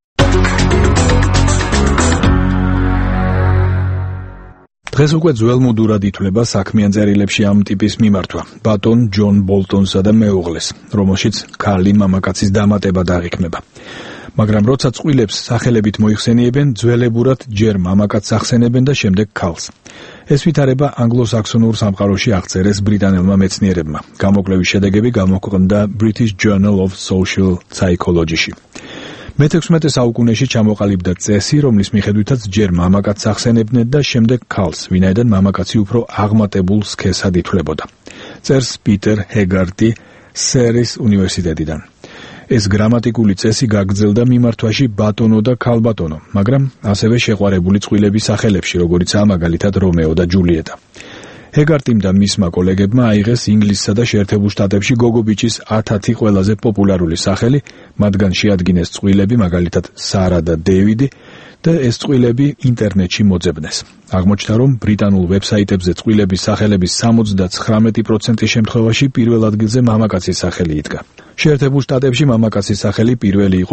დღეს უკვე ძველმოდურად ითვლება საქმიან წერილებში ამ ტიპის მიმართვა, ბატონ ჯონ ბოლტონსა და მეუღლეს, რომელშიც ქალი მამაკაცის დამატება დაიღქმება. მაგრამ როცა წყვილებს სახელებით მოიხსენიებენ, ძველებურად ჯერ მამაკაცს ახსენებენ და შემდეგ ქალს. ეს ვითარება ანგლო-საქსონურ სამყაროში აღწერეს ბრიტანელმა მეცნიერებმა. გამოკვლევის შედეგები გამოქვეყნდა British Journal of Social Psychology-ში. მე-16 საუკუნეში ჩამოყალიბდა წესი, რომლის მიხედვითაც ჯერ მამაკაცს ახსენებდნენ და შემდეგ ქალს, ვინაიდან მამაკაცი უფრო აღმატებულ სქესად ითვლებოდა. წერს პიტერ ჰეგარტი სერის უნივერსიტეტიდან. ეს გრამატიკული წესი გაგრძელდა მიმართვაში ბატონო და ქალბატონო, მაგრამ ასევე შეყვარებული წყვილების სახელებში, როგორიცაა მაგალითად რომეო და ჯულიეტა. ჰეგარტიმ და მისმა კოლეგებმა აიღეს ინგლისსა და შეერთებულ შტატებში გოგობიჩის 1000 ყველაზე პოპულარული სახელი, მათგან შეადგინეს წყვილები, მაგალითად სარა და დევიდი, და ეს წყვილები ინტერნეტში მოძებნეს. აღმოჩნდა, რომ ბრიტანულ ვებსაიტებზე წყვილების სახელების 79% შემთხვევაში პირველ ადგილზე მამაკაცის სახელი იდგა. შეერთებულ შტატებში მამაკაცის სახელი პირველი იყო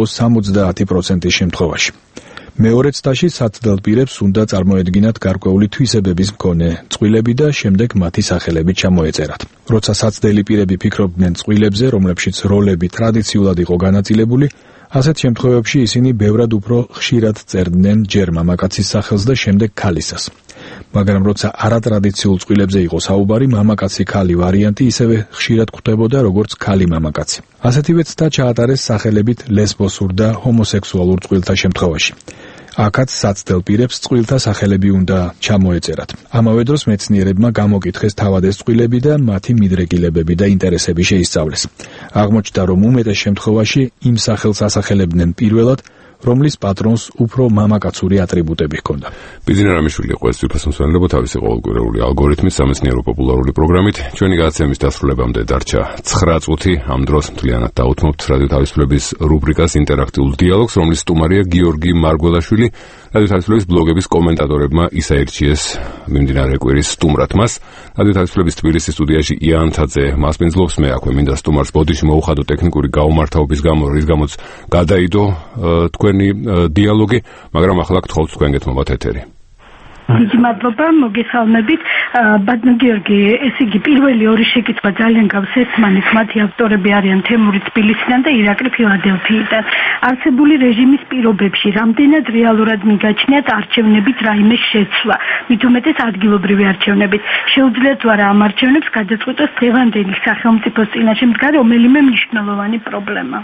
70% შემთხვევაში. მეორე ცდაში საცდელ პირებს უნდა წარმოედგინათ გარკვეული თვისებების მქონე წყვილები და შემდეგ მათი სახელები ჩამოეწერათ. როცა საცდელი პირები ფიქრობდნენ წყვილებზე, რომლებშიც როლები ტრადიციულად იყო განაწილებული, ასეთ შემთხვევებში ისინი ბევრად უფრო ხშირად წერდნენ ჯერ მამაკაცის სახელს და შემდეგ ქალისას. მაგრამ როცა არატრადიციულ წყვილებზე იყო საუბარი, მამაკაცი ქალი ვარიანტი ისევე ხშირად გვხვდებოდა როგორც ქალი მამაკაცი. ასეთივე ცდა ჩაატარეს სახელებით ლესბოსურ და ჰომოსექსუალურ წყვილთა შემთხვევაში. აქაც საცდელ პირებს წყვილთა სახელები უნდა ჩამოეწერათ. ამავე დროს მეცნიერებმა გამოკითხეს თავად ეს წყვილები და მათი მიდრეკილებები და ინტერესები შეისწავლეს. აღმოჩნდა, რომ უმეტეს შემთხვევაში იმ სახელს ასახელებდნენ პირველად, რომლის პატრონს უფრო მამაკაცური ატრიბუტები ჰქონდა. ბიზნეს რამიშვილი იყო ეს თვითფასმსვენელობა თავისი ყოველკვირეული ალგორითმის სამეცნიერო პოპულარული პროგრამით. ჩვენი გადაცემის დასრულებამდე დარჩა 9 წუთი. ამ დროს მთლიანად დაუთმობთ რადიო თავისუფლების რუბრიკას ინტერაქტიულ დიალოგს, რომლის სტუმარია გიორგი მარგველაშვილი. რადიო თავისუფლების ბლოგების კომენტატორებმა ის აირჩიეს მიმდინარე კვირის სტუმრად მას. რადიო თავისუფლების თბილისის სტუდიაში იან თაძე მასპინძლობს, მე აქვე მინდა სტუმარს ბოდიში მოუხადო ტექნიკური გაუმართავობის გამო, რის გამოც გადაიდო თქვენი დიალოგი, მაგრამ ახლა გთხოვთ თქვენ გეთმობათ ეთერი. დიდი მადლობა, მოგესალმებით. ბატონო გიორგი, ესე იგი პირველი ორი შეკითხვა ძალიან გავსესმანით. მათი ავტორები არიან თემური თბილისიდან და ირაკლი ფილადელფიიდან. არსებული რეჟიმის პირობებში რამდენად რეალურად მიგაჩნიათ არჩევნებით რაიმე შეცვლა, მით უმეტეს ადგილობრივი არჩევნებით. შეუძლიათ თუ არა ამ არჩევნებს გადაწყვეტოს დღევანდელი სახელმწიფოს წინაშე მდგარი რომელიმე მნიშვნელოვანი პრობლემა?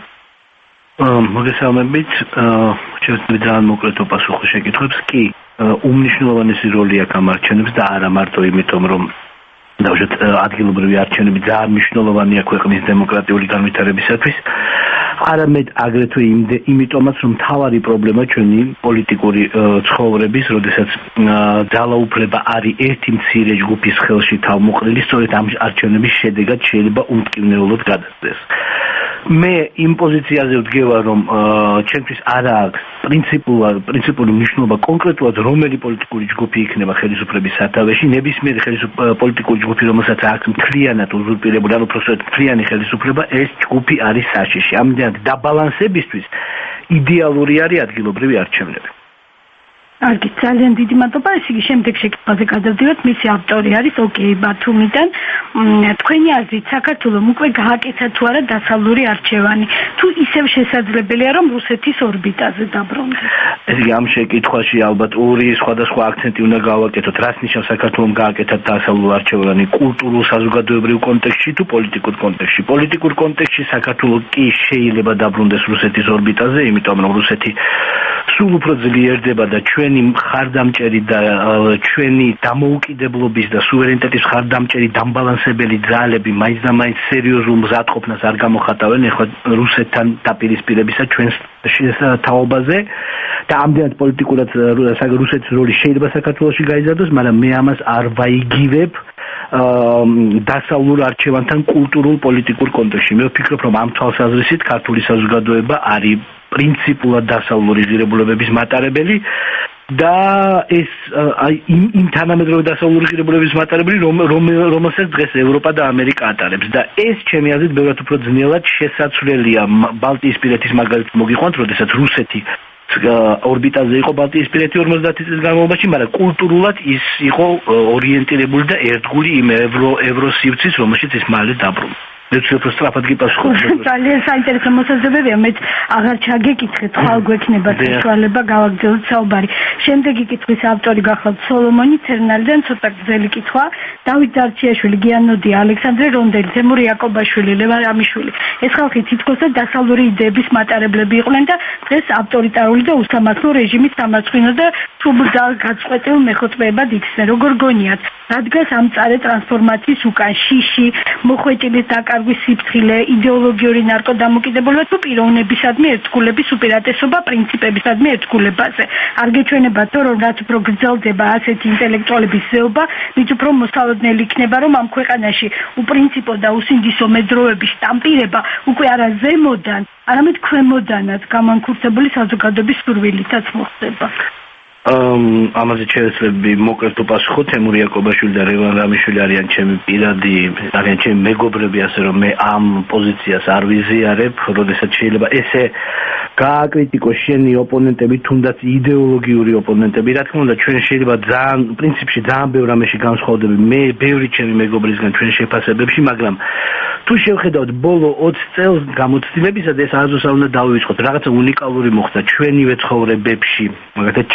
მოგესალმებით, შეიძლება ძალიან მოკლედ პასუხი შეკითხვებს. კი, უმნიშვნელოვანესი როლი აქვს ამ არჩევნებს და არა მარტო იმიტომ, რომ დავუშვათ ადგილობრივი არჩევნები ძალიან მნიშვნელოვანია ქვეყნის დემოკრატიული განვითარებისათვის. არამედ აგრეთვე იმიტომაც, რომ მთავარი პრობლემა ჩვენი პოლიტიკური ცხოვრების, როდესაც ძალაუფლება არის ერთი მცირე ჯგუფის ხელში თავმოყრილი, სწორედ ამ არჩევნების შედეგად შეიძლება უმტკივნეულოდ გადასცეს. მე იმ პოზიციაზე ვდგება, რომ ჩემთვის არ აქვს პრინციპული მნიშვნელობა კონკრეტულად რომელი პოლიტიკური ჯგუფი იქნება ხელისუფლების სათავეში, ნებისმიერი პოლიტიკური ჯგუფი, რომელსაც აქვს მთლიანად უზურპირებული, ან უпростоრად მთლიანი ხელისუფლება, ეს ჯგუფი არის საშიში. ამდენად დაბალანსებისთვის იდეალური არის ადგილობრივი არჩევნები. კარგი, ძალიან დიდი მადლობა. ეს იგი შემდეგ შეკითხვაზე გადავდივართ. მისი ავტორი არის ოკეი ბათუმიდან. თქვენი აზრით საქართველოს უკვე გააკეთა თუ არა დასავლური არჩევანი? თუ ისევ შესაძლებელია, რომ რუსეთის ორბიტაზე დაბრუნდეს? ეს იგი ამ შეკითხვაში ალბათ ორი სხვადასხვა აქცენტი უნდა გავაკეთოთ. რას ნიშნავს საქართველოს გააკეთა დასავლური არჩევანი? კულტურულ საზოგადოებრივ კონტექსტში თუ პოლიტიკურ კონტექსტში? პოლიტიკურ კონტექსტში საქართველოს კი შეიძლება დაბრუნდეს რუსეთის ორბიტაზე, იმიტომ რომ რუსეთი სულ უფრო ძლიერდება და ჩვენი მხარდამჭერი და ჩვენი დამოუკიდებლობის და სუვერენიტეტის მხარდამჭერი დამბალანსებელი ძალები მაინც და მაინც სერიოზულ მზადყოფნას არ გამოხატავენ ეხლა რუსეთთან დაპირისპირებისა ჩვენს თაობაზე და ამდენად პოლიტიკურად რუსეთის როლი შეიძლება საქართველოში გაიზარდოს, მაგრამ მე ამას არ ვაიგივებ დასავლურ არჩევანთან კულტურულ პოლიტიკურ კონტექსტში. მე ვფიქრობ, რომ ამ თვალსაზრისით ქართული საზოგადოება არის პრინციპულად დასავლური ღირებულებების მატარებელი და ეს იმ თანამედროვე დასავლური ღირებულებების მატარებელი, რომელსაც დღეს ევროპა და ამერიკა ატარებს და ეს ჩემი აზრით ბევრად უფრო ძნელად შესაძლებელია ბალტიისპირეთის მაგალითს მოგიყვანთ, როდესაც რუსეთი ორბიტაზე იყო ბალტიისპირეთი 50 წლის განმავლობაში, მაგრამ კულტურულად ის იყო ორიენტირებული და ერთგული იმ ევროსივრცის, რომელშიც ის მალე დაბრუნდა. მეცნიერო სწრაფად გიპასუხოთ. ძალიან საინტერესო მოსაზრებებია, მეც აღარ ჩაგეკითხეთ, ხვალ გვექნება საშუალება გავაგრძელოთ საუბარი. შემდეგი კითხვის ავტორი გახლავთ სოლომონი ცერნალიდან ცოტა გრძელი კითხვა. დავით დარჩიაშვილი, გიანოდი, ალექსანდრე რონდელი, თემურ იაკობაშვილი, ლევან რამიშვილი. ეს ხალხი თითქოსა დასავლური იდეების მატარებლები იყვნენ და დღეს ავტორიტარული და უსამართლო რეჟიმის სამარცხვინო და თუბრძალ გაწყვეტილ მეხოწმეებად იქცნენ. როგორ გონიათ, რადგან სამწარე ტრანსფორმაციის უკან შიში, მოხვეჭილის დაკარგვის სიფრთხილე, იდეოლოგიური ნარკოდამოკიდებულება თუ პიროვნებისადმი ერთგულების უპირატესობა პრინციპებისადმი ერთგულებაზე. არ გეჩვენებათ, რომ რაც უფრო გრძელდება ასეთი ინტელექტუალების ზეობა, მით უფრო მოსალოდნელი იქნება, რომ ამ ქვეყანაში უპრინციპო და უსინდისო მეძროების სტამპირება უკვე არა ზემოდან, არამედ ქვემოდანაც გამანქურთებული საზოგადოების სურვილითაც მოხდება. ამაზე შეიძლება მოკლედ უპასუხო. თემურ იაკობაშვილი და ლევან რამიშვილი არიან ჩემი პირადი, არიან ჩემი მეგობრები, ასე რომ მე ამ პოზიციას არ ვიზიარებ, როდესაც შეიძლება ესე გააკრიტიკოს შენი ოპონენტები, თუნდაც იდეოლოგიური ოპონენტები. რა თქმა უნდა, ჩვენ შეიძლება ძალიან პრინციპში ძალიან ბევრ რამეში განსხვავდები. მე ბევრი ჩემი მეგობრისგან ჩვენ შეფასებებში, მაგრამ თუ შევხედავთ ბოლო 20 წელს გამოცდილებისას, ეს არასდროს არ უნდა დავივიწყოთ. რაღაცა უნიკალური მოხდა ჩვენივე ცხოვრებებში, მაგალითად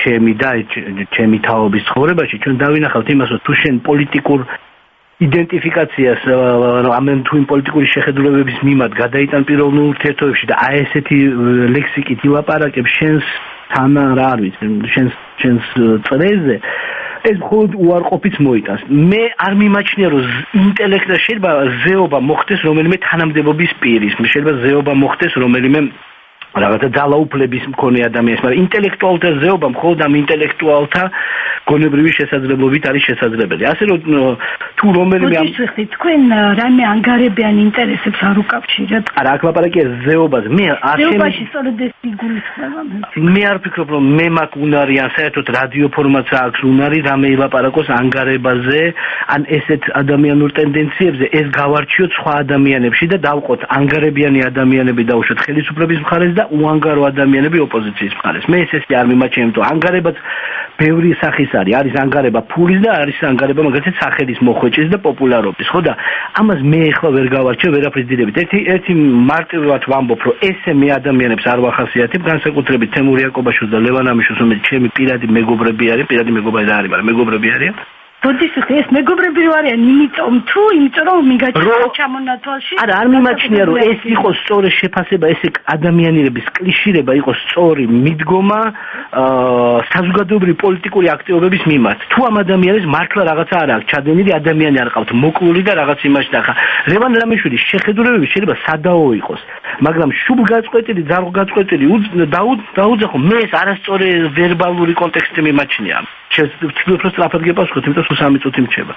ჩემი თაობის ცხოვრებაში. ჩვენ დავინახავთ იმას, რომ თუ შენ პოლიტიკურ იდენტიფიკაციას ამენ თუ იმ პოლიტიკური შეხედულებების მიმართ გადაიტან პიროვნულ ურთიერთობებში და აი ესეთი ლექსიკით ილაპარაკებს შენს თან რა არ ვიცი, შენს წრეზე, ეს მხოლოდ უარყოფით მოიტანს. მე არ მიმაჩნია, რომ ინტელექტა შეიძლება ზეობა მოხდეს რომელიმე თანამდებობის პირის, შეიძლება ზეობა მოხდეს რომელიმე რაღაცა ძალაუფლების მქონე ადამიანის, მაგრამ ინტელექტუალთა ზეობა მხოლოდ ამ ინტელექტუალთა გონებრივი შესაძლებლობით არის შესაძლებელი. ასე რომ თუ რომელიმე თქვენ რამე ანგარებიან ინტერესებს არ უკავშირებთ? არა, აქ ლაპარაკია ზეობაზე. მე არ ზეობაში სწორედ ეს იგულისხმება. მე არ ვფიქრობ, რომ მე მაქვს უნარი, ან საერთოდ რადიო ფორმაც აქვს უნარი რამე ილაპარაკოს ანგარებაზე, ან ესეთ ადამიანურ ტენდენციებზე, ეს გავარჩიოთ სხვა ადამიანებში და დავყოთ ანგარებიანი ადამიანები დაუშვათ ხელისუფლების მხარეს და უანგარო ადამიანები ოპოზიციის მხარეს. მე ესე არ მიმაჩნია, რომ ანგარებაც ბევრი სახის არის ანგარება ფულის და არის ანგარება მაგალითად სახელის მოხვეჭის და პოპულარობის, ხო და ამას მე ახლა ვერ გავარჩევ ვერაფრის დიდებით. ერთი მარტივად ვამბობ, რომ ესე მე ადამიანებს არ ვახასიათებ, განსაკუთრებით თემურ იაკობაშვილს და ლევან რამიშვილს, რომელიც ჩემი პირადი მეგობრები არიან, პირადი მეგობრები არ არის, მაგრამ მეგობრები არიან. ბოდიში ეს მეგობრები რო არიან, იმიტომ რომ მიგაჩვენა ჩამონათვალში. არა, არ მიმაჩნია, რომ ეს იყოს სწორი შეფასება, ესე ადამიანების კლიშირება იყოს სწორი მიდგომა საზოგადოებრივი პოლიტიკური აქტივობების მიმართ. თუ ამ ადამიანებს მართლა რაღაცა არ აქვს ჩადენილი, ადამიანი არ ყავთ მოკლული და რაღაც იმაში და ხა ლევან რამიშვილის შეხედულებები შეიძლება სადაო იყოს, მაგრამ შუბ გაწყვეტილი, ძაღლ გაწყვეტილი დაუძახო, მე ეს არასწორი ვერბალური კონტექსტი მიმაჩნია. შეიძლება სწრაფად გეპასუხოთ, იმიტომ რომ 3 წუთი მრჩება.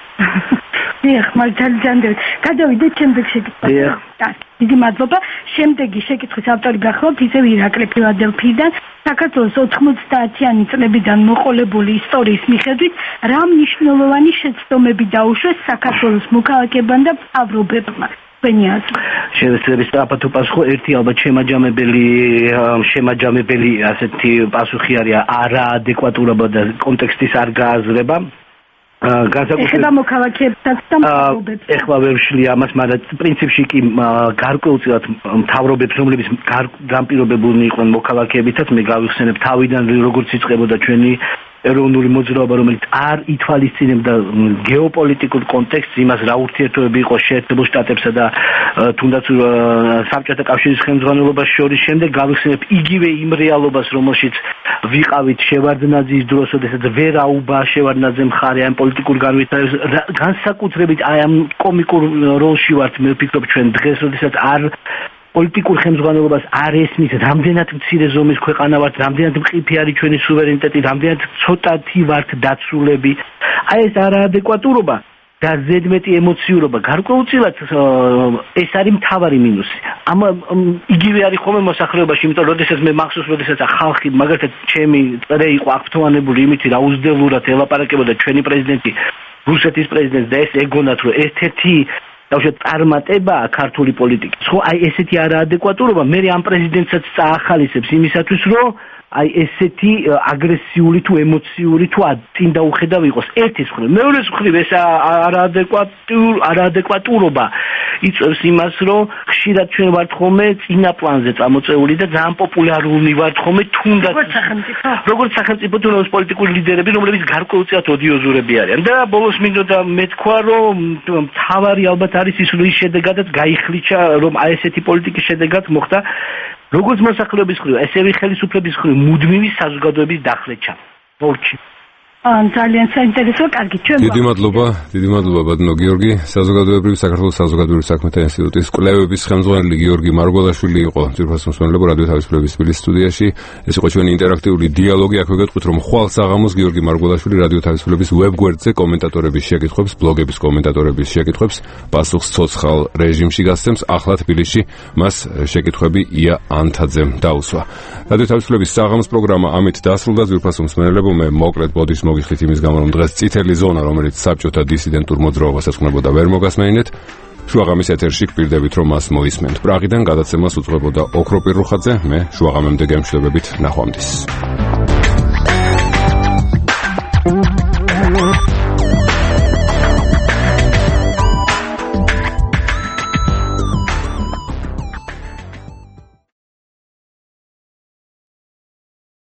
დიახ, მაგრამ ძალიან გადავიდეთ შემდეგ შეკითხვაზე. დიდი მადლობა. შემდეგი შეკითხვის ავტორი გახლავთ ისევ ირაკლი ფილადელფიიდან. საქართველოს 90-იანი წლებიდან მოყოლებული ისტორიის მიხედვით, რა მნიშვნელოვანი შეცდომები დაუშვეს საქართველოს მოქალაქეებმა და მთავრობებმა? შეიძლება სწრაფად უპასუხო. ერთი ალბათ შემაჯამებელი ასეთი პასუხი არის არაადეკვატურობა და კონტექსტის არ გააზრება. ეხება მოქალაქეებსაც და მთავრობებს. ეხლა ვერ ვშლი ამას, მაგრამ პრინციპში კი გარკვეულწილად მთავრობებს, რომლებიც განპირობებულნი იყვნენ მოქალაქეებითაც, მე გავიხსენებ თავიდან როგორც იწყებოდა ჩვენი ეროვნული მოძრაობა, რომელიც არ ითვალისწინებდა გეოპოლიტიკურ კონტექსტს, იმას რა ურთიერთობები იყო შეერთებულ შტატებსა და თუნდაც საბჭოთა კავშირის ხელმძღვანელობას შორის. შემდეგ გავიხსენებ იგივე იმ რეალობას, რომელშიც ვიყავით შევარდნაძის დროს, როდესაც ვერ აუბა შევარდნაძე მხარე ამ პოლიტიკურ განვითარებას. განსაკუთრებით აი ამ კომიკურ როლში ვართ, მე ვფიქრობ ჩვენ დღეს, როდესაც არ პოლიტიკურ ხელმძღვანელობას არ ესმის, რამდენად მცირე ზომის ქვეყანა ვართ, რამდენად მყიფე არის ჩვენი სუვერენიტეტი, რამდენად ცოტათი ვართ დაცულები. აი ეს არაადეკვატურობა და ზედმეტი ემოციურობა გარკვეულწილად ეს არის მთავარი მინუსი. იგივე არის ხოლმე მოსახლეობაში, იმიტომ როდესაც მე მახსოვს, როდესაც ხალხი მაგალითად ჩემი წრე იყო აქტუალებული იმით, რა უზდელურად ელაპარაკებოდა ჩვენი პრეზიდენტი, რუსეთის პრეზიდენტს და ეს ეგონათ, რომ ერთ-ერთი წარმატება ქართული პოლიტიკის. ხო, აი ესეთი არაადეკვატურობა მე ამ პრეზიდენტსაც წაახალისებს იმისათვის, რომ აი ესეთი აგრესიული თუ ემოციური თუ წინ დაუხედავ იყოს ერთის მხრივ. მეორეს მხრივ ეს არაადეკვატურობა იწვევს იმას, რომ ხშირად ჩვენ ვართ ხოლმე წინა პლანზე წამოწეული და ძალიან პოპულარული ვართ ხოლმე თუნდაც როგორც სახელმწიფო თუ როგორც პოლიტიკური ლიდერები, რომლებიც გარკვეულწილად ოდიოზურები არიან. და ბოლოს მინდოდა მეთქვა, რომ თავარი ალბათ არის ის, რომ ის შედეგადაც გაიხლიჩა, რომ აი ესეთი პოლიტიკის შედეგად მოხდა როგორც მოსახლეობის მხრივ, ესევე ხელისუფლების მხრივ მუდმივი საზოგადოების დახლეჩა. ბორჩი. ძალიან საინტერესო, კარგი, ჩვენ დიდი მადლობა ბატონო გიორგი. საზოგადოებრივი საქართველოს საზოგადოებრივი საქმეთა ინსტიტუტის კვლევების ხელმძღვანელი გიორგი მარგველაშვილი იყო ძვირფას მსმენელებო რადიო თავისუფლების თბილისის სტუდიაში. ეს იყო ჩვენი ინტერაქტიული დიალოგი. აქვე გეტყვით, რომ ხვალ საღამოს გიორგი მარგველაშვილი რადიო თავისუფლების ვებგვერდზე კომენტატორების შეკითხვებს, ბლოგების კომენტატორების შეკითხვებს პასუხს ცოცხალ რეჟიმში გასცემს. ახლა თბილისში მას შეკითხვები ია ანთაძემ დაუსვა. რადიო თავისუფლების საღამოს პროგრამა ამით დასრულდა. ძვირფას მსმენელებო, მე მოკლედ ბოდის მოგიხდით იმის გამო, რომ დღეს წითელი ზონა, რომელიც საბჭოთა დისიდენტურ მოძრაობას ეძღვნებოდა, ვერ მოგასმენინეთ. შუაღამის ეთერში გპირდებით, რომ მას მოისმენთ. პრაღიდან გადაცემას უძღვებოდა ოქროპირ რუხაძე, მე შუაღამემდე გემშვიდობებით, ნახვამდის.